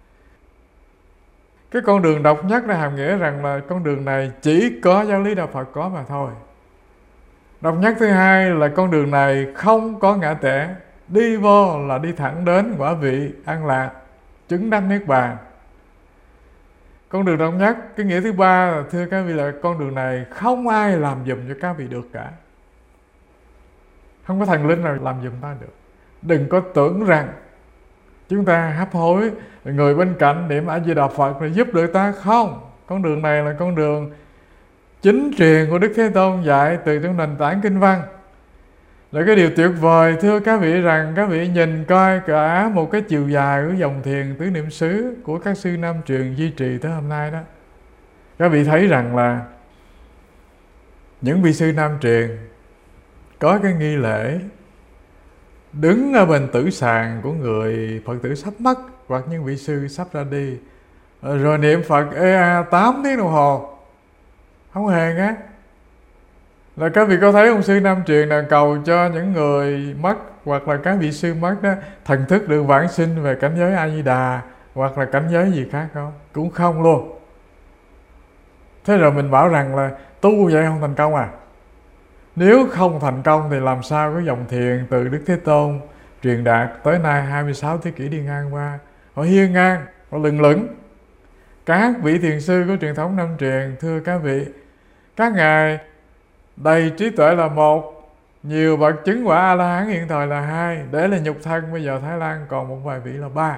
Cái con đường độc nhất là hàm nghĩa rằng là con đường này chỉ có giáo lý Đạo Phật có mà thôi. Độc nhất thứ hai là con đường này không có ngã tẻ, đi vô là đi thẳng đến quả vị an lạc, chứng đắc niết bàn. Con đường độc nhất, cái nghĩa thứ ba là thưa các vị là con đường này không ai làm giùm cho các vị được cả. Không có thần linh nào làm giùm ta được. Đừng có tưởng rằng chúng ta hấp hối người bên cạnh niệm A Di Đà Phật rồi giúp được ta. Không, con đường này là con đường chính truyền của Đức Thế Tôn dạy từ trong nền tảng kinh văn. Là cái điều tuyệt vời thưa các vị rằng các vị nhìn coi cả một cái chiều dài của dòng thiền tứ niệm xứ của các sư Nam truyền duy trì tới hôm nay đó. Các vị thấy rằng là những vị sư Nam truyền có cái nghi lễ đứng ở bên tử sàn của người Phật tử sắp mất hoặc những vị sư sắp ra đi, rồi niệm Phật 8 tiếng đồng hồ không hề ngắt. Là các vị có thấy ông sư Nam truyền là cầu cho những người mất hoặc là các vị sư mất đó thần thức được vãng sinh về cảnh giới A Di Đà hoặc là cảnh giới gì khác không? Cũng không luôn. Thế rồi mình bảo rằng là tu vậy không thành công à? Nếu không thành công thì làm sao có dòng thiền từ Đức Thế Tôn truyền đạt tới nay 26 thế kỷ đi ngang qua, họ hiên ngang, họ lừng lững. Các vị thiền sư của truyền thống Nam truyền, thưa các vị, các ngài đầy trí tuệ là một, nhiều bậc chứng quả A-la-hán hiện thời là 2, để là nhục thân bây giờ Thái Lan còn một vài vị là 3.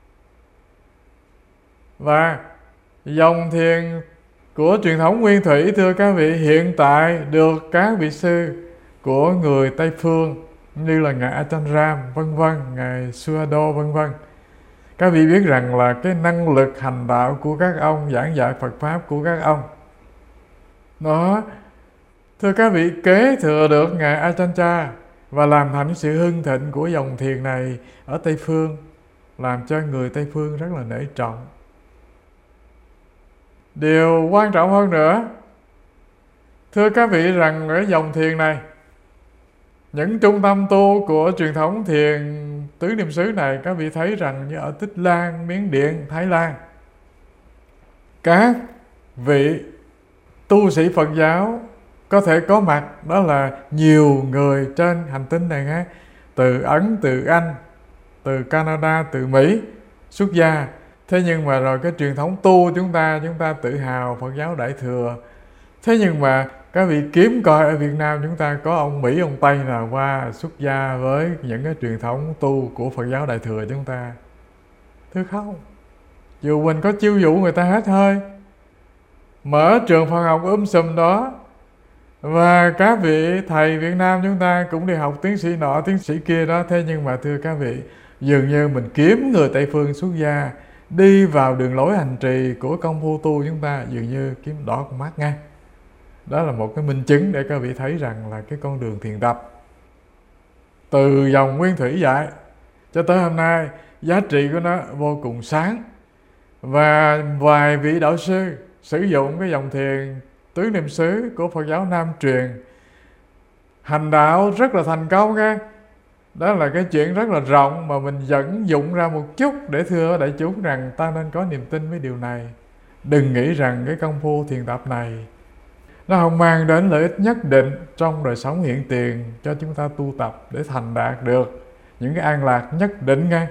Và dòng thiền của truyền thống Nguyên Thủy, thưa các vị, hiện tại được các vị sư của người Tây Phương như là ngài Ajahn Ram vân vân, ngài Suado vân vân, các vị biết rằng là cái năng lực hành đạo của các ông, giảng dạy Phật pháp của các ông đó, thưa các vị, kế thừa được ngài Ajahn Chah và làm thành sự hưng thịnh của dòng thiền này ở Tây Phương, làm cho người Tây Phương rất là nể trọng. Điều quan trọng hơn nữa, thưa các vị, rằng ở dòng thiền này, những trung tâm tu của truyền thống thiền tứ niệm xứ này, các vị thấy rằng như ở Tích Lan, Miến Điện, Thái Lan, các vị tu sĩ Phật giáo có thể có mặt, đó là nhiều người trên hành tinh này hết, từ Ấn, từ Anh, từ Canada, từ Mỹ xuất gia. Thế nhưng mà rồi cái truyền thống tu chúng ta tự hào Phật giáo Đại Thừa. Thế nhưng mà các vị kiếm coi ở Việt Nam chúng ta có ông Mỹ, ông Tây nào qua xuất gia với những cái truyền thống tu của Phật giáo Đại Thừa chúng ta? Thưa không. Dù mình có chiêu dụ người ta hết thôi. Mở trường Phật học sùm đó. Và các vị thầy Việt Nam chúng ta cũng đi học tiến sĩ nọ, tiến sĩ kia đó. Thế nhưng mà thưa các vị, dường như mình kiếm người Tây Phương xuất gia đi vào đường lối hành trì của công phu tu chúng ta, dường như kiếm đỏ con mắt ngay. Đó là một cái minh chứng để các vị thấy rằng là cái con đường thiền tập từ dòng Nguyên Thủy dạy cho tới hôm nay, giá trị của nó vô cùng sáng. Và vài vị đạo sư sử dụng cái dòng thiền tứ niệm xứ của Phật giáo Nam truyền hành đạo rất là thành công nha. Đó là cái chuyện rất là rộng mà mình dẫn dụng ra một chút để thưa đại chúng rằng ta nên có niềm tin với điều này. Đừng nghĩ rằng cái công phu thiền tập này nó không mang đến lợi ích nhất định trong đời sống hiện tiền cho chúng ta tu tập để thành đạt được những cái an lạc nhất định ngay.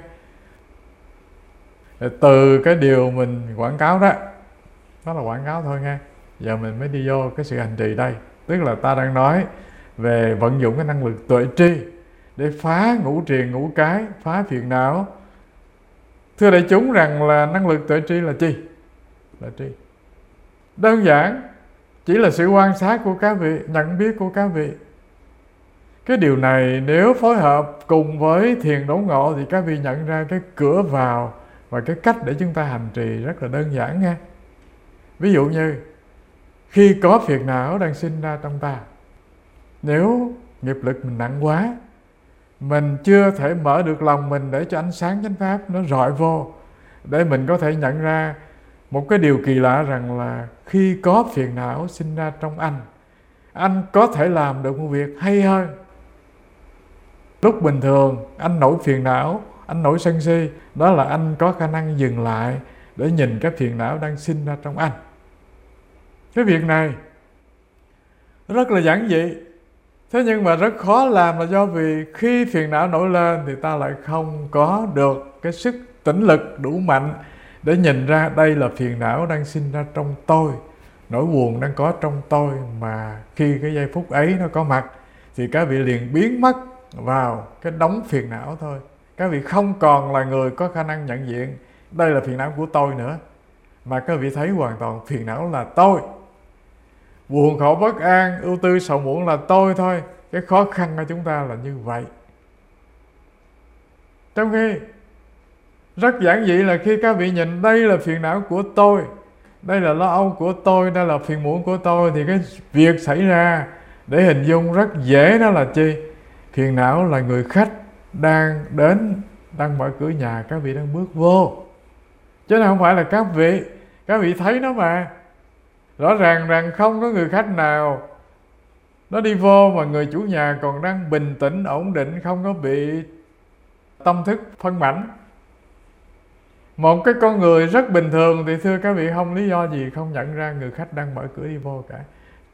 Từ cái điều mình quảng cáo đó là quảng cáo thôi nha. Giờ mình mới đi vô cái sự hành trì đây. Tức là ta đang nói về vận dụng cái năng lực tuệ tri để phá ngũ triền ngũ cái, phá phiền não. Thưa đại chúng rằng là năng lực tuệ tri là chi? Là tri. Đơn giản, chỉ là sự quan sát của các vị, nhận biết của các vị. Cái điều này nếu phối hợp cùng với thiền đốn ngộ thì các vị nhận ra cái cửa vào và cái cách để chúng ta hành trì rất là đơn giản nha. Ví dụ như khi có phiền não đang sinh ra trong ta, nếu nghiệp lực mình nặng quá, mình chưa thể mở được lòng mình để cho ánh sáng chánh pháp nó rọi vô, để mình có thể nhận ra một cái điều kỳ lạ rằng là khi có phiền não sinh ra trong anh có thể làm được một việc hay hơn. Lúc bình thường anh nổi phiền não, anh nổi sân si, đó là anh có khả năng dừng lại để nhìn cái phiền não đang sinh ra trong anh. Cái việc này rất là giản dị, thế nhưng mà rất khó làm là do vì khi phiền não nổi lên thì ta lại không có được cái sức tĩnh lực đủ mạnh để nhìn ra đây là phiền não đang sinh ra trong tôi, nỗi buồn đang có trong tôi, mà khi cái giây phút ấy nó có mặt thì các vị liền biến mất vào cái đống phiền não thôi. Các vị không còn là người có khả năng nhận diện đây là phiền não của tôi nữa, mà các vị thấy hoàn toàn phiền não là tôi. Buồn khổ bất an, ưu tư sầu muộn là tôi thôi. Cái khó khăn của chúng ta là như vậy. Trong khi rất giản dị là khi các vị nhìn đây là phiền não của tôi, đây là lo âu của tôi, đây là phiền muộn của tôi, thì cái việc xảy ra để hình dung rất dễ, đó là chi? Phiền não là người khách đang đến, đang mở cửa nhà, các vị đang bước vô, chứ không phải là các vị thấy nó mà. Rõ ràng rằng không có người khách nào nó đi vô mà người chủ nhà còn đang bình tĩnh, ổn định, không có bị tâm thức phân mảnh. Một cái con người rất bình thường thì thưa các vị không lý do gì không nhận ra người khách đang mở cửa đi vô cả.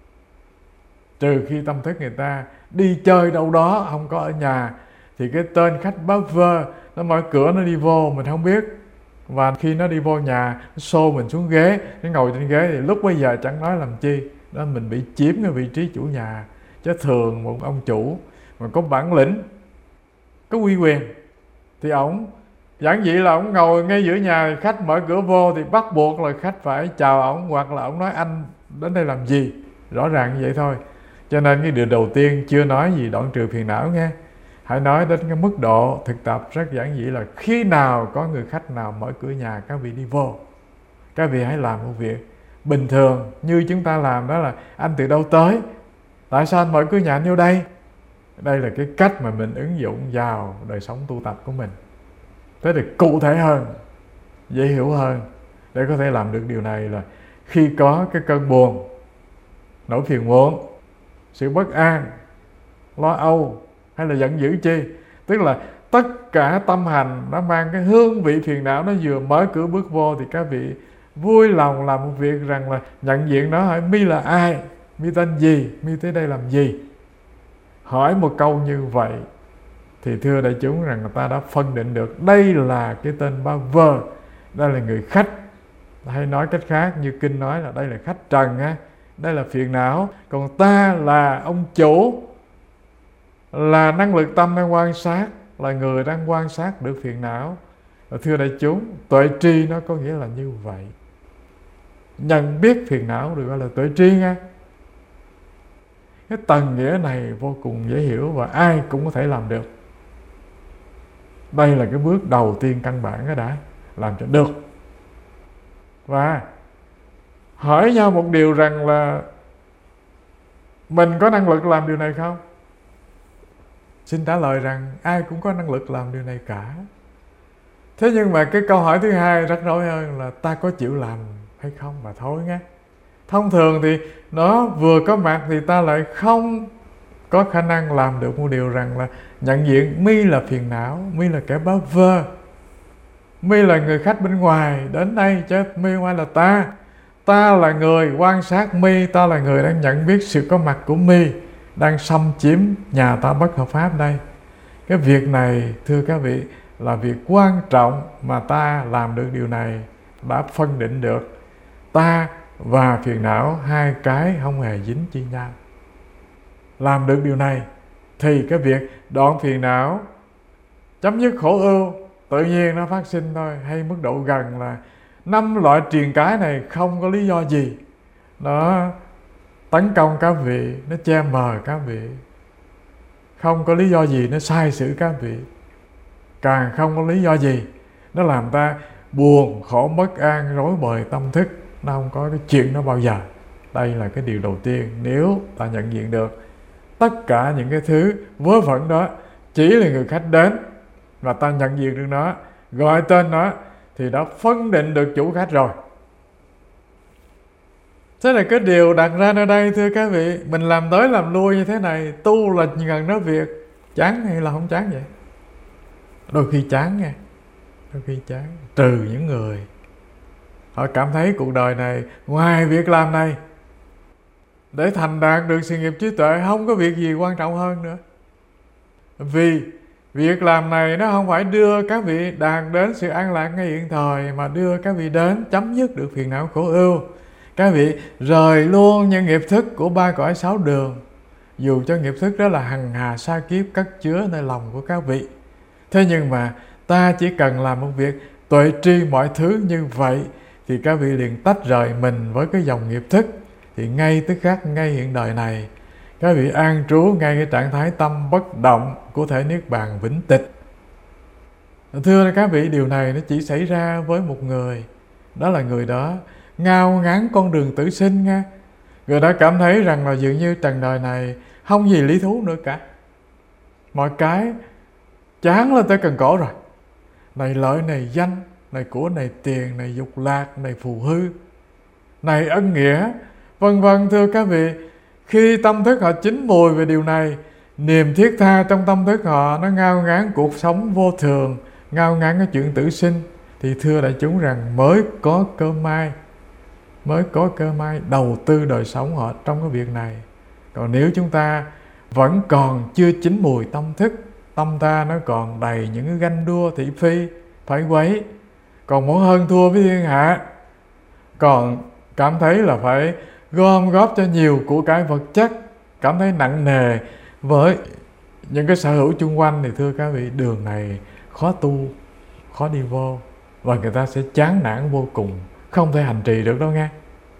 Trừ khi tâm thức người ta đi chơi đâu đó, không có ở nhà, thì cái tên khách bơ vơ nó mở cửa nó đi vô mình không biết. Và khi nó đi vô nhà, nó xô mình xuống ghế, nó ngồi trên ghế, thì lúc bây giờ chẳng nói làm chi, đó mình bị chiếm cái vị trí chủ nhà. Chứ thường một ông chủ mà có bản lĩnh, có uy quyền, thì ổng giản dị là ổng ngồi ngay giữa nhà, khách mở cửa vô thì bắt buộc là khách phải chào ổng, hoặc là ổng nói anh đến đây làm gì, rõ ràng như vậy thôi. Cho nên cái điều đầu tiên chưa nói gì đoạn trừ phiền não nghe, hãy nói đến cái mức độ thực tập rất giản dị là khi nào có người khách nào mở cửa nhà các vị đi vô, các vị hãy làm một việc bình thường như chúng ta làm, đó là anh từ đâu tới, tại sao anh mở cửa nhà anh vô đây. Đây là cái cách mà mình ứng dụng vào đời sống tu tập của mình, thế thì cụ thể hơn, dễ hiểu hơn. Để có thể làm được điều này là khi có cái cơn buồn, nỗi phiền muộn, sự bất an, lo âu hay là giận dữ chi, tức là tất cả tâm hành nó mang cái hương vị phiền não, nó vừa mở cửa bước vô, thì các vị vui lòng làm một việc rằng là nhận diện nó, hỏi mi là ai, mi tên gì, mi tới đây làm gì. Hỏi một câu như vậy thì thưa đại chúng rằng người ta đã phân định được đây là cái tên ba vơ, đây là người khách. Hay nói cách khác như kinh nói là đây là khách trần á, đây là phiền não, còn ta là ông chủ, là năng lực tâm đang quan sát, là người đang quan sát được phiền não. Thưa đại chúng, tuệ tri nó có nghĩa là như vậy. Nhận biết phiền não được gọi là tuệ tri nha. Cái tầng nghĩa này vô cùng dễ hiểu và ai cũng có thể làm được. Đây là cái bước đầu tiên căn bản đó, đã làm cho được. Và hỏi nhau một điều rằng là mình có năng lực làm điều này không? Xin trả lời rằng ai cũng có năng lực làm điều này cả. Thế nhưng mà cái câu hỏi thứ hai rắc rối hơn là ta có chịu làm hay không mà thôi nghe. Thông thường thì nó vừa có mặt thì ta lại không có khả năng làm được một điều rằng là nhận diện mi là phiền não, mi là kẻ bơ vơ, mi là người khách bên ngoài đến đây, chứ mi không phải là ta. Ta là người quan sát mi, ta là người đang nhận biết sự có mặt của mi đang xâm chiếm nhà ta bất hợp pháp đây. Cái việc này thưa các vị là việc quan trọng mà ta làm được điều này đã phân định được ta và phiền não hai cái không hề dính chi nhau. Làm được điều này thì cái việc đoạn phiền não, chấm dứt khổ ưu tự nhiên nó phát sinh thôi. Hay mức độ gần là 5 loại triền cái này không có lý do gì nó tấn công các vị, nó che mờ các vị, không có lý do gì nó sai xử các vị, càng không có lý do gì nó làm ta buồn, khổ, bất an, rối bời tâm thức. Nó không có cái chuyện đó bao giờ. Đây là cái điều đầu tiên. Nếu ta nhận diện được tất cả những cái thứ vớ vẩn đó chỉ là người khách đến, và ta nhận diện được nó, gọi tên nó, thì đã phân định được chủ khách rồi. Thế là cái điều đặt ra ở đây thưa các vị, mình làm tới làm lui như thế này, tu là gần nói việc, chán hay là không chán vậy? Đôi khi chán nha, đôi khi chán. Trừ những người họ cảm thấy cuộc đời này ngoài việc làm này để thành đạt được sự nghiệp trí tuệ không có việc gì quan trọng hơn nữa. Vì việc làm này nó không phải đưa các vị đạt đến sự an lạc ngay hiện thời, mà đưa các vị đến chấm dứt được phiền não khổ ưu. Các vị rời luôn những nghiệp thức của ba cõi 6 đường, dù cho nghiệp thức đó là hằng hà sa kiếp cất chứa nơi lòng của các vị. Thế nhưng mà ta chỉ cần làm một việc tuệ tri mọi thứ như vậy thì các vị liền tách rời mình với cái dòng nghiệp thức. Thì ngay tức khắc, ngay hiện đời này, các vị an trú ngay cái trạng thái tâm bất động của thể niết bàn vĩnh tịch. Thưa các vị, điều này nó chỉ xảy ra với một người, đó là người đó ngao ngán con đường tử sinh nha. Người đã cảm thấy rằng là dường như trần đời này không gì lý thú nữa cả, mọi cái chán lên tới cần cổ rồi. Này lợi, này danh, này của, này tiền, này dục lạc, này phù hư, này ân nghĩa, vân vân. Thưa các vị, khi tâm thức họ chín mùi về điều này, niềm thiết tha trong tâm thức họ nó ngao ngán cuộc sống vô thường, ngao ngán cái chuyện tử sinh, thì thưa đại chúng rằng mới có cơ may đầu tư đời sống họ trong cái việc này. Còn nếu chúng ta vẫn còn chưa chín mùi tâm thức, tâm ta nó còn đầy những cái ganh đua thị phi phải quấy, còn muốn hơn thua với thiên hạ, còn cảm thấy là phải gom góp cho nhiều của cái vật chất, cảm thấy nặng nề với những cái sở hữu chung quanh, thì thưa các vị, đường này khó tu, khó đi vô, và người ta sẽ chán nản vô cùng, không thể hành trì được đâu nghe.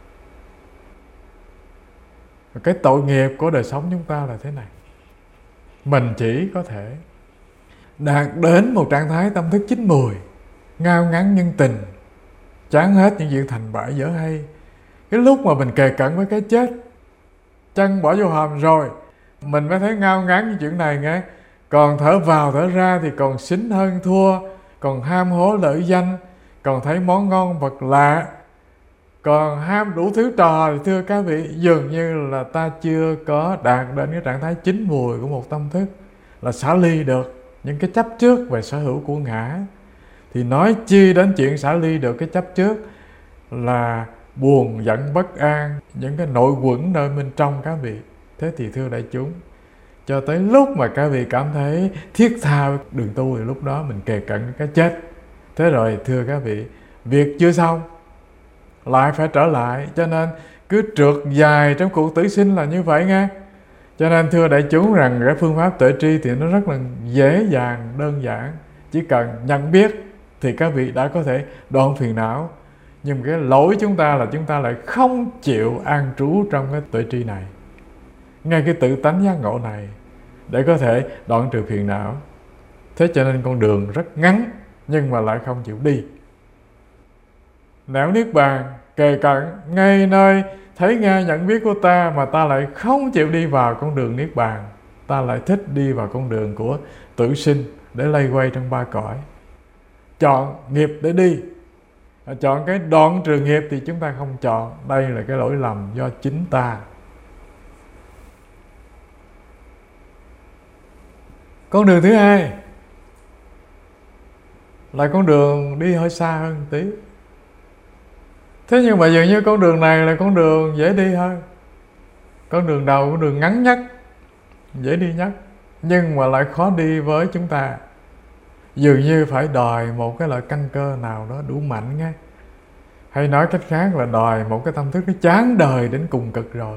Cái tội nghiệp của đời sống chúng ta là thế này: mình chỉ có thể đạt đến một trạng thái tâm thức chín mùi, ngao ngán nhân tình, chán hết những chuyện thành bại dở hay. Cái lúc mà mình kề cận với cái chết, chân bỏ vô hòm rồi, mình mới thấy ngao ngán những chuyện này nghe. Còn thở vào thở ra thì còn xính hơn thua, còn ham hố lợi danh, còn thấy món ngon vật lạ, còn ham đủ thứ trò. Thì thưa các vị, dường như là ta chưa có đạt đến cái trạng thái chín mùi của một tâm thức, là xả ly được những cái chấp trước về sở hữu của ngã. Thì nói chi đến chuyện xả ly được cái chấp trước là buồn giận bất an, những cái nội quẩn nơi bên trong các vị. Thế thì thưa đại chúng, cho tới lúc mà các vị cảm thấy thiết tha đường tu thì lúc đó mình kề cận cái chết. Thế rồi thưa các vị, việc chưa xong lại phải trở lại, cho nên cứ trượt dài trong cuộc tử sinh là như vậy nghe. Cho nên thưa đại chúng rằng cái phương pháp tuệ tri thì nó rất là dễ dàng, đơn giản. Chỉ cần nhận biết thì các vị đã có thể đoạn phiền não. Nhưng cái lỗi chúng ta là chúng ta lại không chịu an trú trong cái tuệ tri này, ngay cái tự tánh giác ngộ này, để có thể đoạn trừ phiền não. Thế cho nên con đường rất ngắn nhưng mà lại không chịu đi. Nẻo niết bàn kề cận ngay nơi thấy nghe nhận biết của ta, mà ta lại không chịu đi vào con đường niết bàn. Ta lại thích đi vào con đường của tử sinh, để lây quay trong ba cõi. Chọn nghiệp để đi, chọn cái đoạn trừ nghiệp thì chúng ta không chọn. Đây là cái lỗi lầm do chính ta. Con đường thứ hai là con đường đi hơi xa hơn tí. Thế nhưng mà dường như con đường này là con đường dễ đi hơn. Con đường đầu, con đường ngắn nhất, dễ đi nhất, nhưng mà lại khó đi với chúng ta. Dường như phải đòi một cái loại căn cơ nào đó đủ mạnh nghe. Hay nói cách khác là đòi một cái tâm thức nó chán đời đến cùng cực rồi.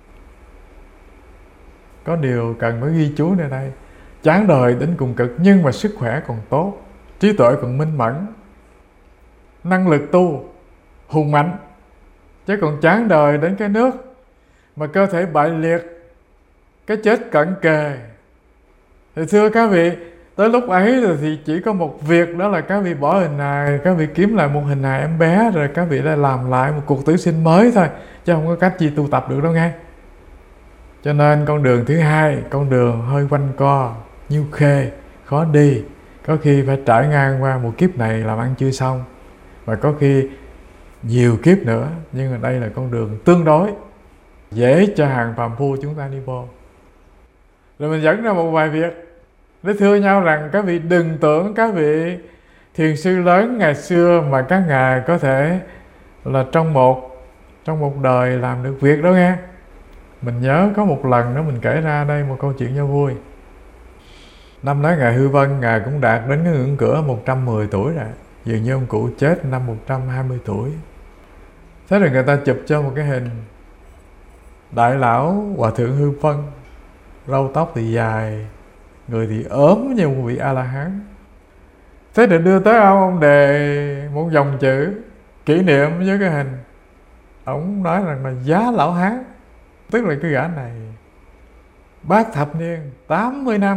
Có điều cần phải ghi chú nơi đây: chán đời đến cùng cực nhưng mà sức khỏe còn tốt, trí tuệ còn minh mẫn, năng lực tu hùng mạnh. Chứ còn chán đời đến cái nước mà cơ thể bại liệt, cái chết cận kề, thì thưa các vị, tới lúc ấy rồi thì chỉ có một việc, đó là các vị bỏ hình hài, các vị kiếm lại một hình hài em bé, rồi các vị lại làm lại một cuộc tử sinh mới thôi, chứ không có cách gì tu tập được đâu nghe. Cho nên con đường thứ hai, con đường hơi quanh co, nhiêu khê, khó đi, có khi phải trải ngang qua một kiếp này làm ăn chưa xong, và có khi nhiều kiếp nữa. Nhưng mà đây là con đường tương đối dễ cho hàng phàm phu chúng ta đi vô. Rồi mình dẫn ra một vài việc để thưa nhau rằng các vị đừng tưởng các vị thiền sư lớn ngày xưa mà các ngài có thể là trong một đời làm được việc đó nghe. Mình nhớ có một lần đó mình kể ra đây một câu chuyện cho vui. Năm đó ngài Hư Vân, ngài cũng đạt đến cái ngưỡng cửa 110 tuổi rồi. Dường như ông cụ chết năm 120 tuổi. Thế rồi người ta chụp cho một cái hình đại lão Hòa Thượng Hư Vân, râu tóc thì dài, người thì ốm như một vị A-la-hán. Thế rồi đưa tới ông đề một dòng chữ kỷ niệm với cái hình. Ông nói rằng là giá lão hán, tức là cái gã này bát thập niên 80 năm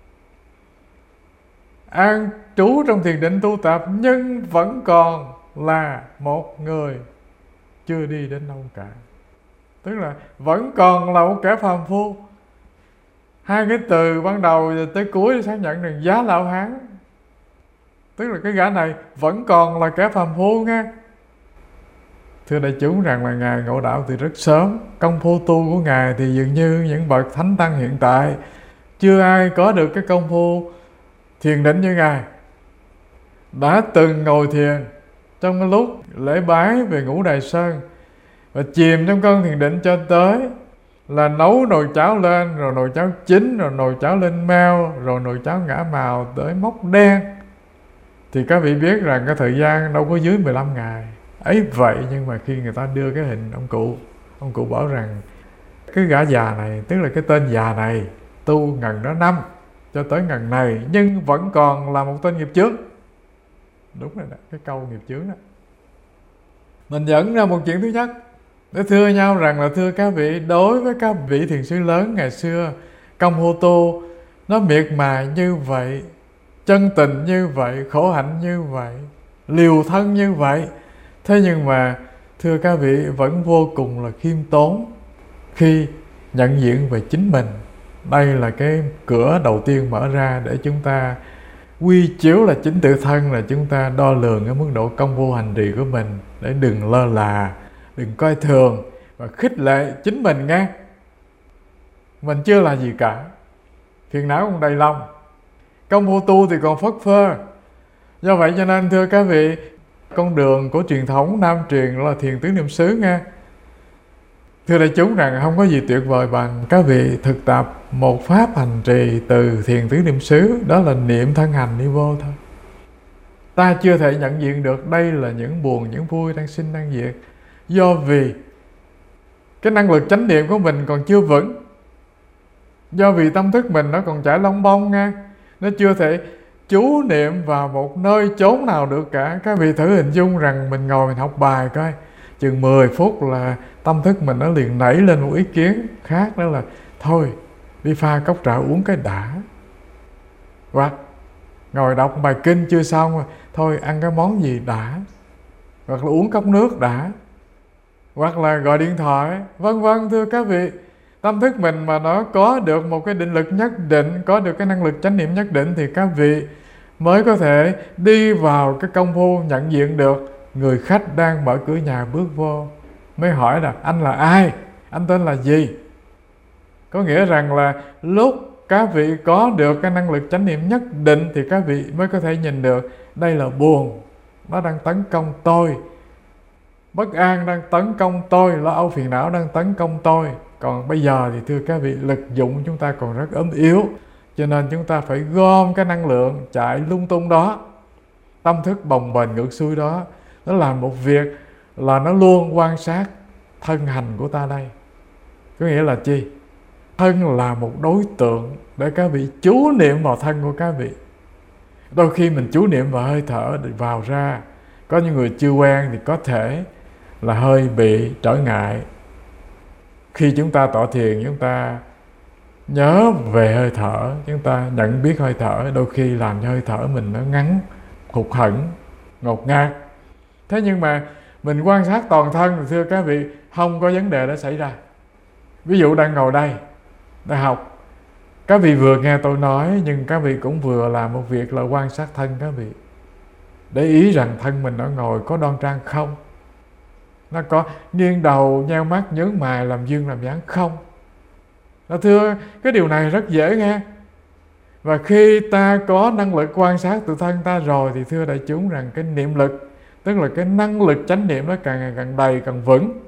an trú trong thiền định tu tập, nhưng vẫn còn là một người chưa đi đến đâu cả. Tức là vẫn còn là một kẻ phàm phu. Hai cái từ ban đầu tới cuối xác nhận rằng Giá Lão Hán, tức là cái gã này vẫn còn là kẻ phàm phu nghe. Thưa đại chúng rằng là Ngài ngộ đạo từ rất sớm. Công phu tu của Ngài thì dường như những bậc thánh tăng hiện tại chưa ai có được cái công phu thiền định như Ngài. Đã từng ngồi thiền trong cái lúc lễ bái về Ngũ Đài Sơn và chìm trong cơn thiền định cho tới là nấu nồi cháo lên, rồi nồi cháo chín, rồi nồi cháo lên meo, rồi nồi cháo ngã màu tới mốc đen, thì các vị biết rằng cái thời gian đâu có dưới 15 ngày. Ấy vậy nhưng mà khi người ta đưa cái hình ông cụ bảo rằng cái gã già này, tức là cái tên già này tu ngần đó năm cho tới ngần này, nhưng vẫn còn là một tên nghiệp chướng. Đúng rồi đó, cái câu nghiệp chướng đó. Mình dẫn ra một chuyện thứ nhất để thưa nhau rằng là thưa các vị, đối với các vị thiền sư lớn ngày xưa, công phu tu nó miệt mài như vậy, chân tình như vậy, khổ hạnh như vậy, liều thân như vậy. Thế nhưng mà thưa các vị vẫn vô cùng là khiêm tốn khi nhận diện về chính mình. Đây là cái cửa đầu tiên mở ra để chúng ta quy chiếu là chính tự thân, là chúng ta đo lường cái mức độ công phu hành trì của mình, để đừng lơ là, đừng coi thường và khích lệ chính mình nghe. Mình chưa là gì cả, phiền não còn đầy lòng, công phu tu thì còn phất phơ. Do vậy cho nên thưa các vị, con đường của truyền thống Nam truyền là thiền tứ niệm xứ nghe. Thưa đại chúng rằng không có gì tuyệt vời bằng các vị thực tập một pháp hành trì từ thiền tứ niệm xứ, đó là niệm thân hành đi vô thôi. Ta chưa thể nhận diện được đây là những buồn, những vui đang sinh đang diệt, do vì cái năng lực chánh niệm của mình còn chưa vững, do vì tâm thức mình nó còn chảy lông bông nha, nó chưa thể chú niệm vào một nơi chốn nào được cả. Các vị thử hình dung rằng mình ngồi mình học bài coi, chừng 10 phút là tâm thức mình nó liền nảy lên một ý kiến khác, đó là thôi đi pha cốc trà uống cái đã, hoặc ngồi đọc bài kinh chưa xong rồi thôi ăn cái món gì đã, hoặc là uống cốc nước đã, hoặc là gọi điện thoại, vân vân. Thưa các vị, tâm thức mình mà nó có được một cái định lực nhất định, có được cái năng lực chánh niệm nhất định, thì các vị mới có thể đi vào cái công phu nhận diện được người khách đang mở cửa nhà bước vô, mới hỏi là anh là ai, anh tên là gì. Có nghĩa rằng là lúc các vị có được cái năng lực chánh niệm nhất định thì các vị mới có thể nhìn được đây là buồn, nó đang tấn công tôi, bất an đang tấn công tôi, lo âu phiền não đang tấn công tôi. Còn bây giờ thì thưa các vị, lực dụng chúng ta còn rất ốm yếu, cho nên chúng ta phải gom cái năng lượng chạy lung tung đó, tâm thức bồng bềnh ngược xuôi đó, nó làm một việc là nó luôn quan sát thân hành của ta đây. Có nghĩa là chi? Thân là một đối tượng để các vị chú niệm vào thân của các vị. Đôi khi mình chú niệm vào hơi thở vào ra, có những người chưa quen thì có thể là hơi bị trở ngại. Khi chúng ta tọa thiền, chúng ta nhớ về hơi thở, chúng ta nhận biết hơi thở, đôi khi làm cho hơi thở mình nó ngắn, hụt hẫng, ngột ngạt. Thế nhưng mà mình quan sát toàn thân thì thưa các vị, không có vấn đề đó xảy ra. Ví dụ đang ngồi đây, đang học, các vị vừa nghe tôi nói, nhưng các vị cũng vừa làm một việc là quan sát thân các vị, để ý rằng thân mình nó ngồi có đoan trang không, nó có nghiêng đầu, nheo mắt, nhướng mày, làm dương làm dáng không. Đó, thưa, cái điều này rất dễ nghe. Và khi ta có năng lực quan sát tự thân ta rồi thì thưa đại chúng rằng cái niệm lực, tức là cái năng lực chánh niệm nó càng ngày càng đầy, càng vững.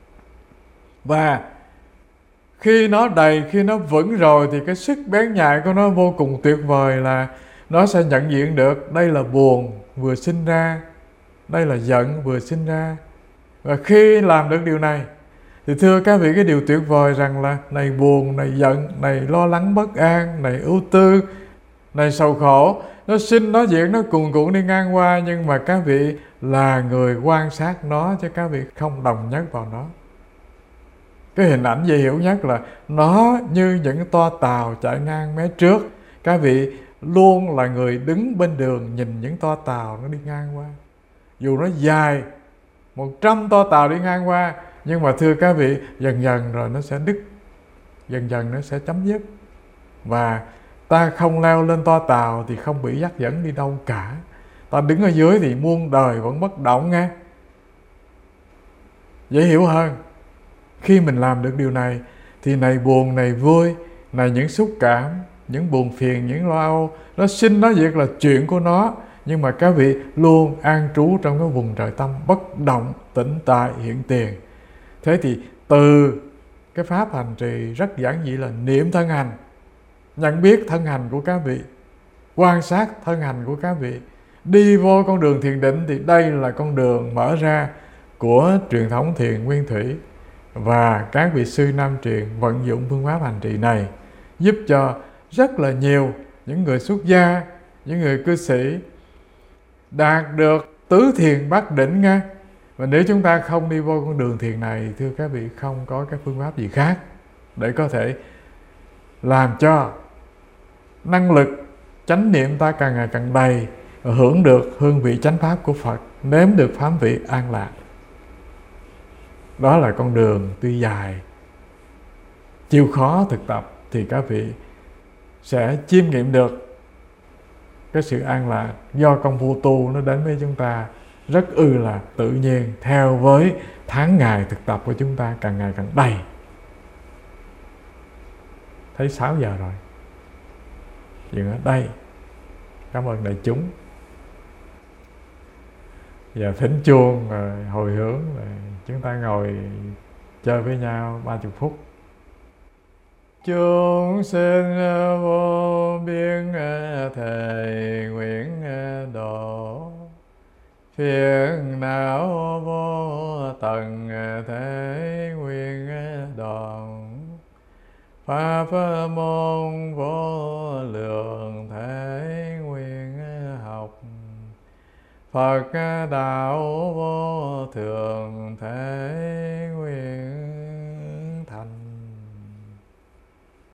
Và khi nó đầy, khi nó vững rồi thì cái sức bén nhạy của nó vô cùng tuyệt vời, là nó sẽ nhận diện được đây là buồn vừa sinh ra, đây là giận vừa sinh ra. Và khi làm được điều này thì thưa các vị, cái điều tuyệt vời rằng là này buồn, này giận, này lo lắng bất an, này ưu tư, này sầu khổ, nó sinh, nó diệt, nó cuồn cuộn đi ngang qua, nhưng mà các vị là người quan sát nó, chứ các vị không đồng nhất vào nó. Cái hình ảnh dễ hiểu nhất là nó như những toa tàu chạy ngang mé trước, các vị luôn là người đứng bên đường nhìn những toa tàu nó đi ngang qua. Dù nó dài 100 toa tàu đi ngang qua. Nhưng mà thưa các vị, dần dần rồi nó sẽ đứt, dần dần nó sẽ chấm dứt. Và ta không leo lên toa tàu thì không bị dắt dẫn đi đâu cả. Ta đứng ở dưới thì muôn đời vẫn bất động nghe. Dễ hiểu hơn. Khi mình làm được điều này thì này buồn, này vui, này những xúc cảm, những buồn phiền, những lo âu, nó sinh nó diệt là chuyện của nó. Nhưng mà các vị luôn an trú trong cái vùng trời tâm bất động, tĩnh tại, hiện tiền. Thế thì từ cái pháp hành trì rất giản dị là niệm thân hành, nhận biết thân hành của các vị, quan sát thân hành của các vị, đi vô con đường thiền định. Thì đây là con đường mở ra của truyền thống thiền nguyên thủy. Và các vị sư Nam truyền vận dụng phương pháp hành trì này giúp cho rất là nhiều những người xuất gia, những người cư sĩ đạt được tứ thiền bát định nghe. Và nếu chúng ta không đi vô con đường thiền này, thưa các vị, không có cái phương pháp gì khác để có thể làm cho năng lực chánh niệm ta càng ngày càng đầy, hưởng được hương vị chánh pháp của Phật, nếm được pháp vị an lạc. Đó là con đường tuy dài, chịu khó thực tập thì các vị sẽ chiêm nghiệm được cái sự an lạc do công phu tu nó đến với chúng ta rất là tự nhiên, theo với tháng ngày thực tập của chúng ta càng ngày càng đầy. Thấy 6 giờ rồi, dừng ở đây. Cảm ơn đại chúng. Giờ thỉnh chuông rồi hồi hướng, rồi chúng ta ngồi chơi với nhau 30 phút. Chúng sinh vô biên thề nguyện độ, phiền não vô tận thế nguyện đoạn, pháp môn vô lượng thế nguyện học, Phật đạo vô thường thế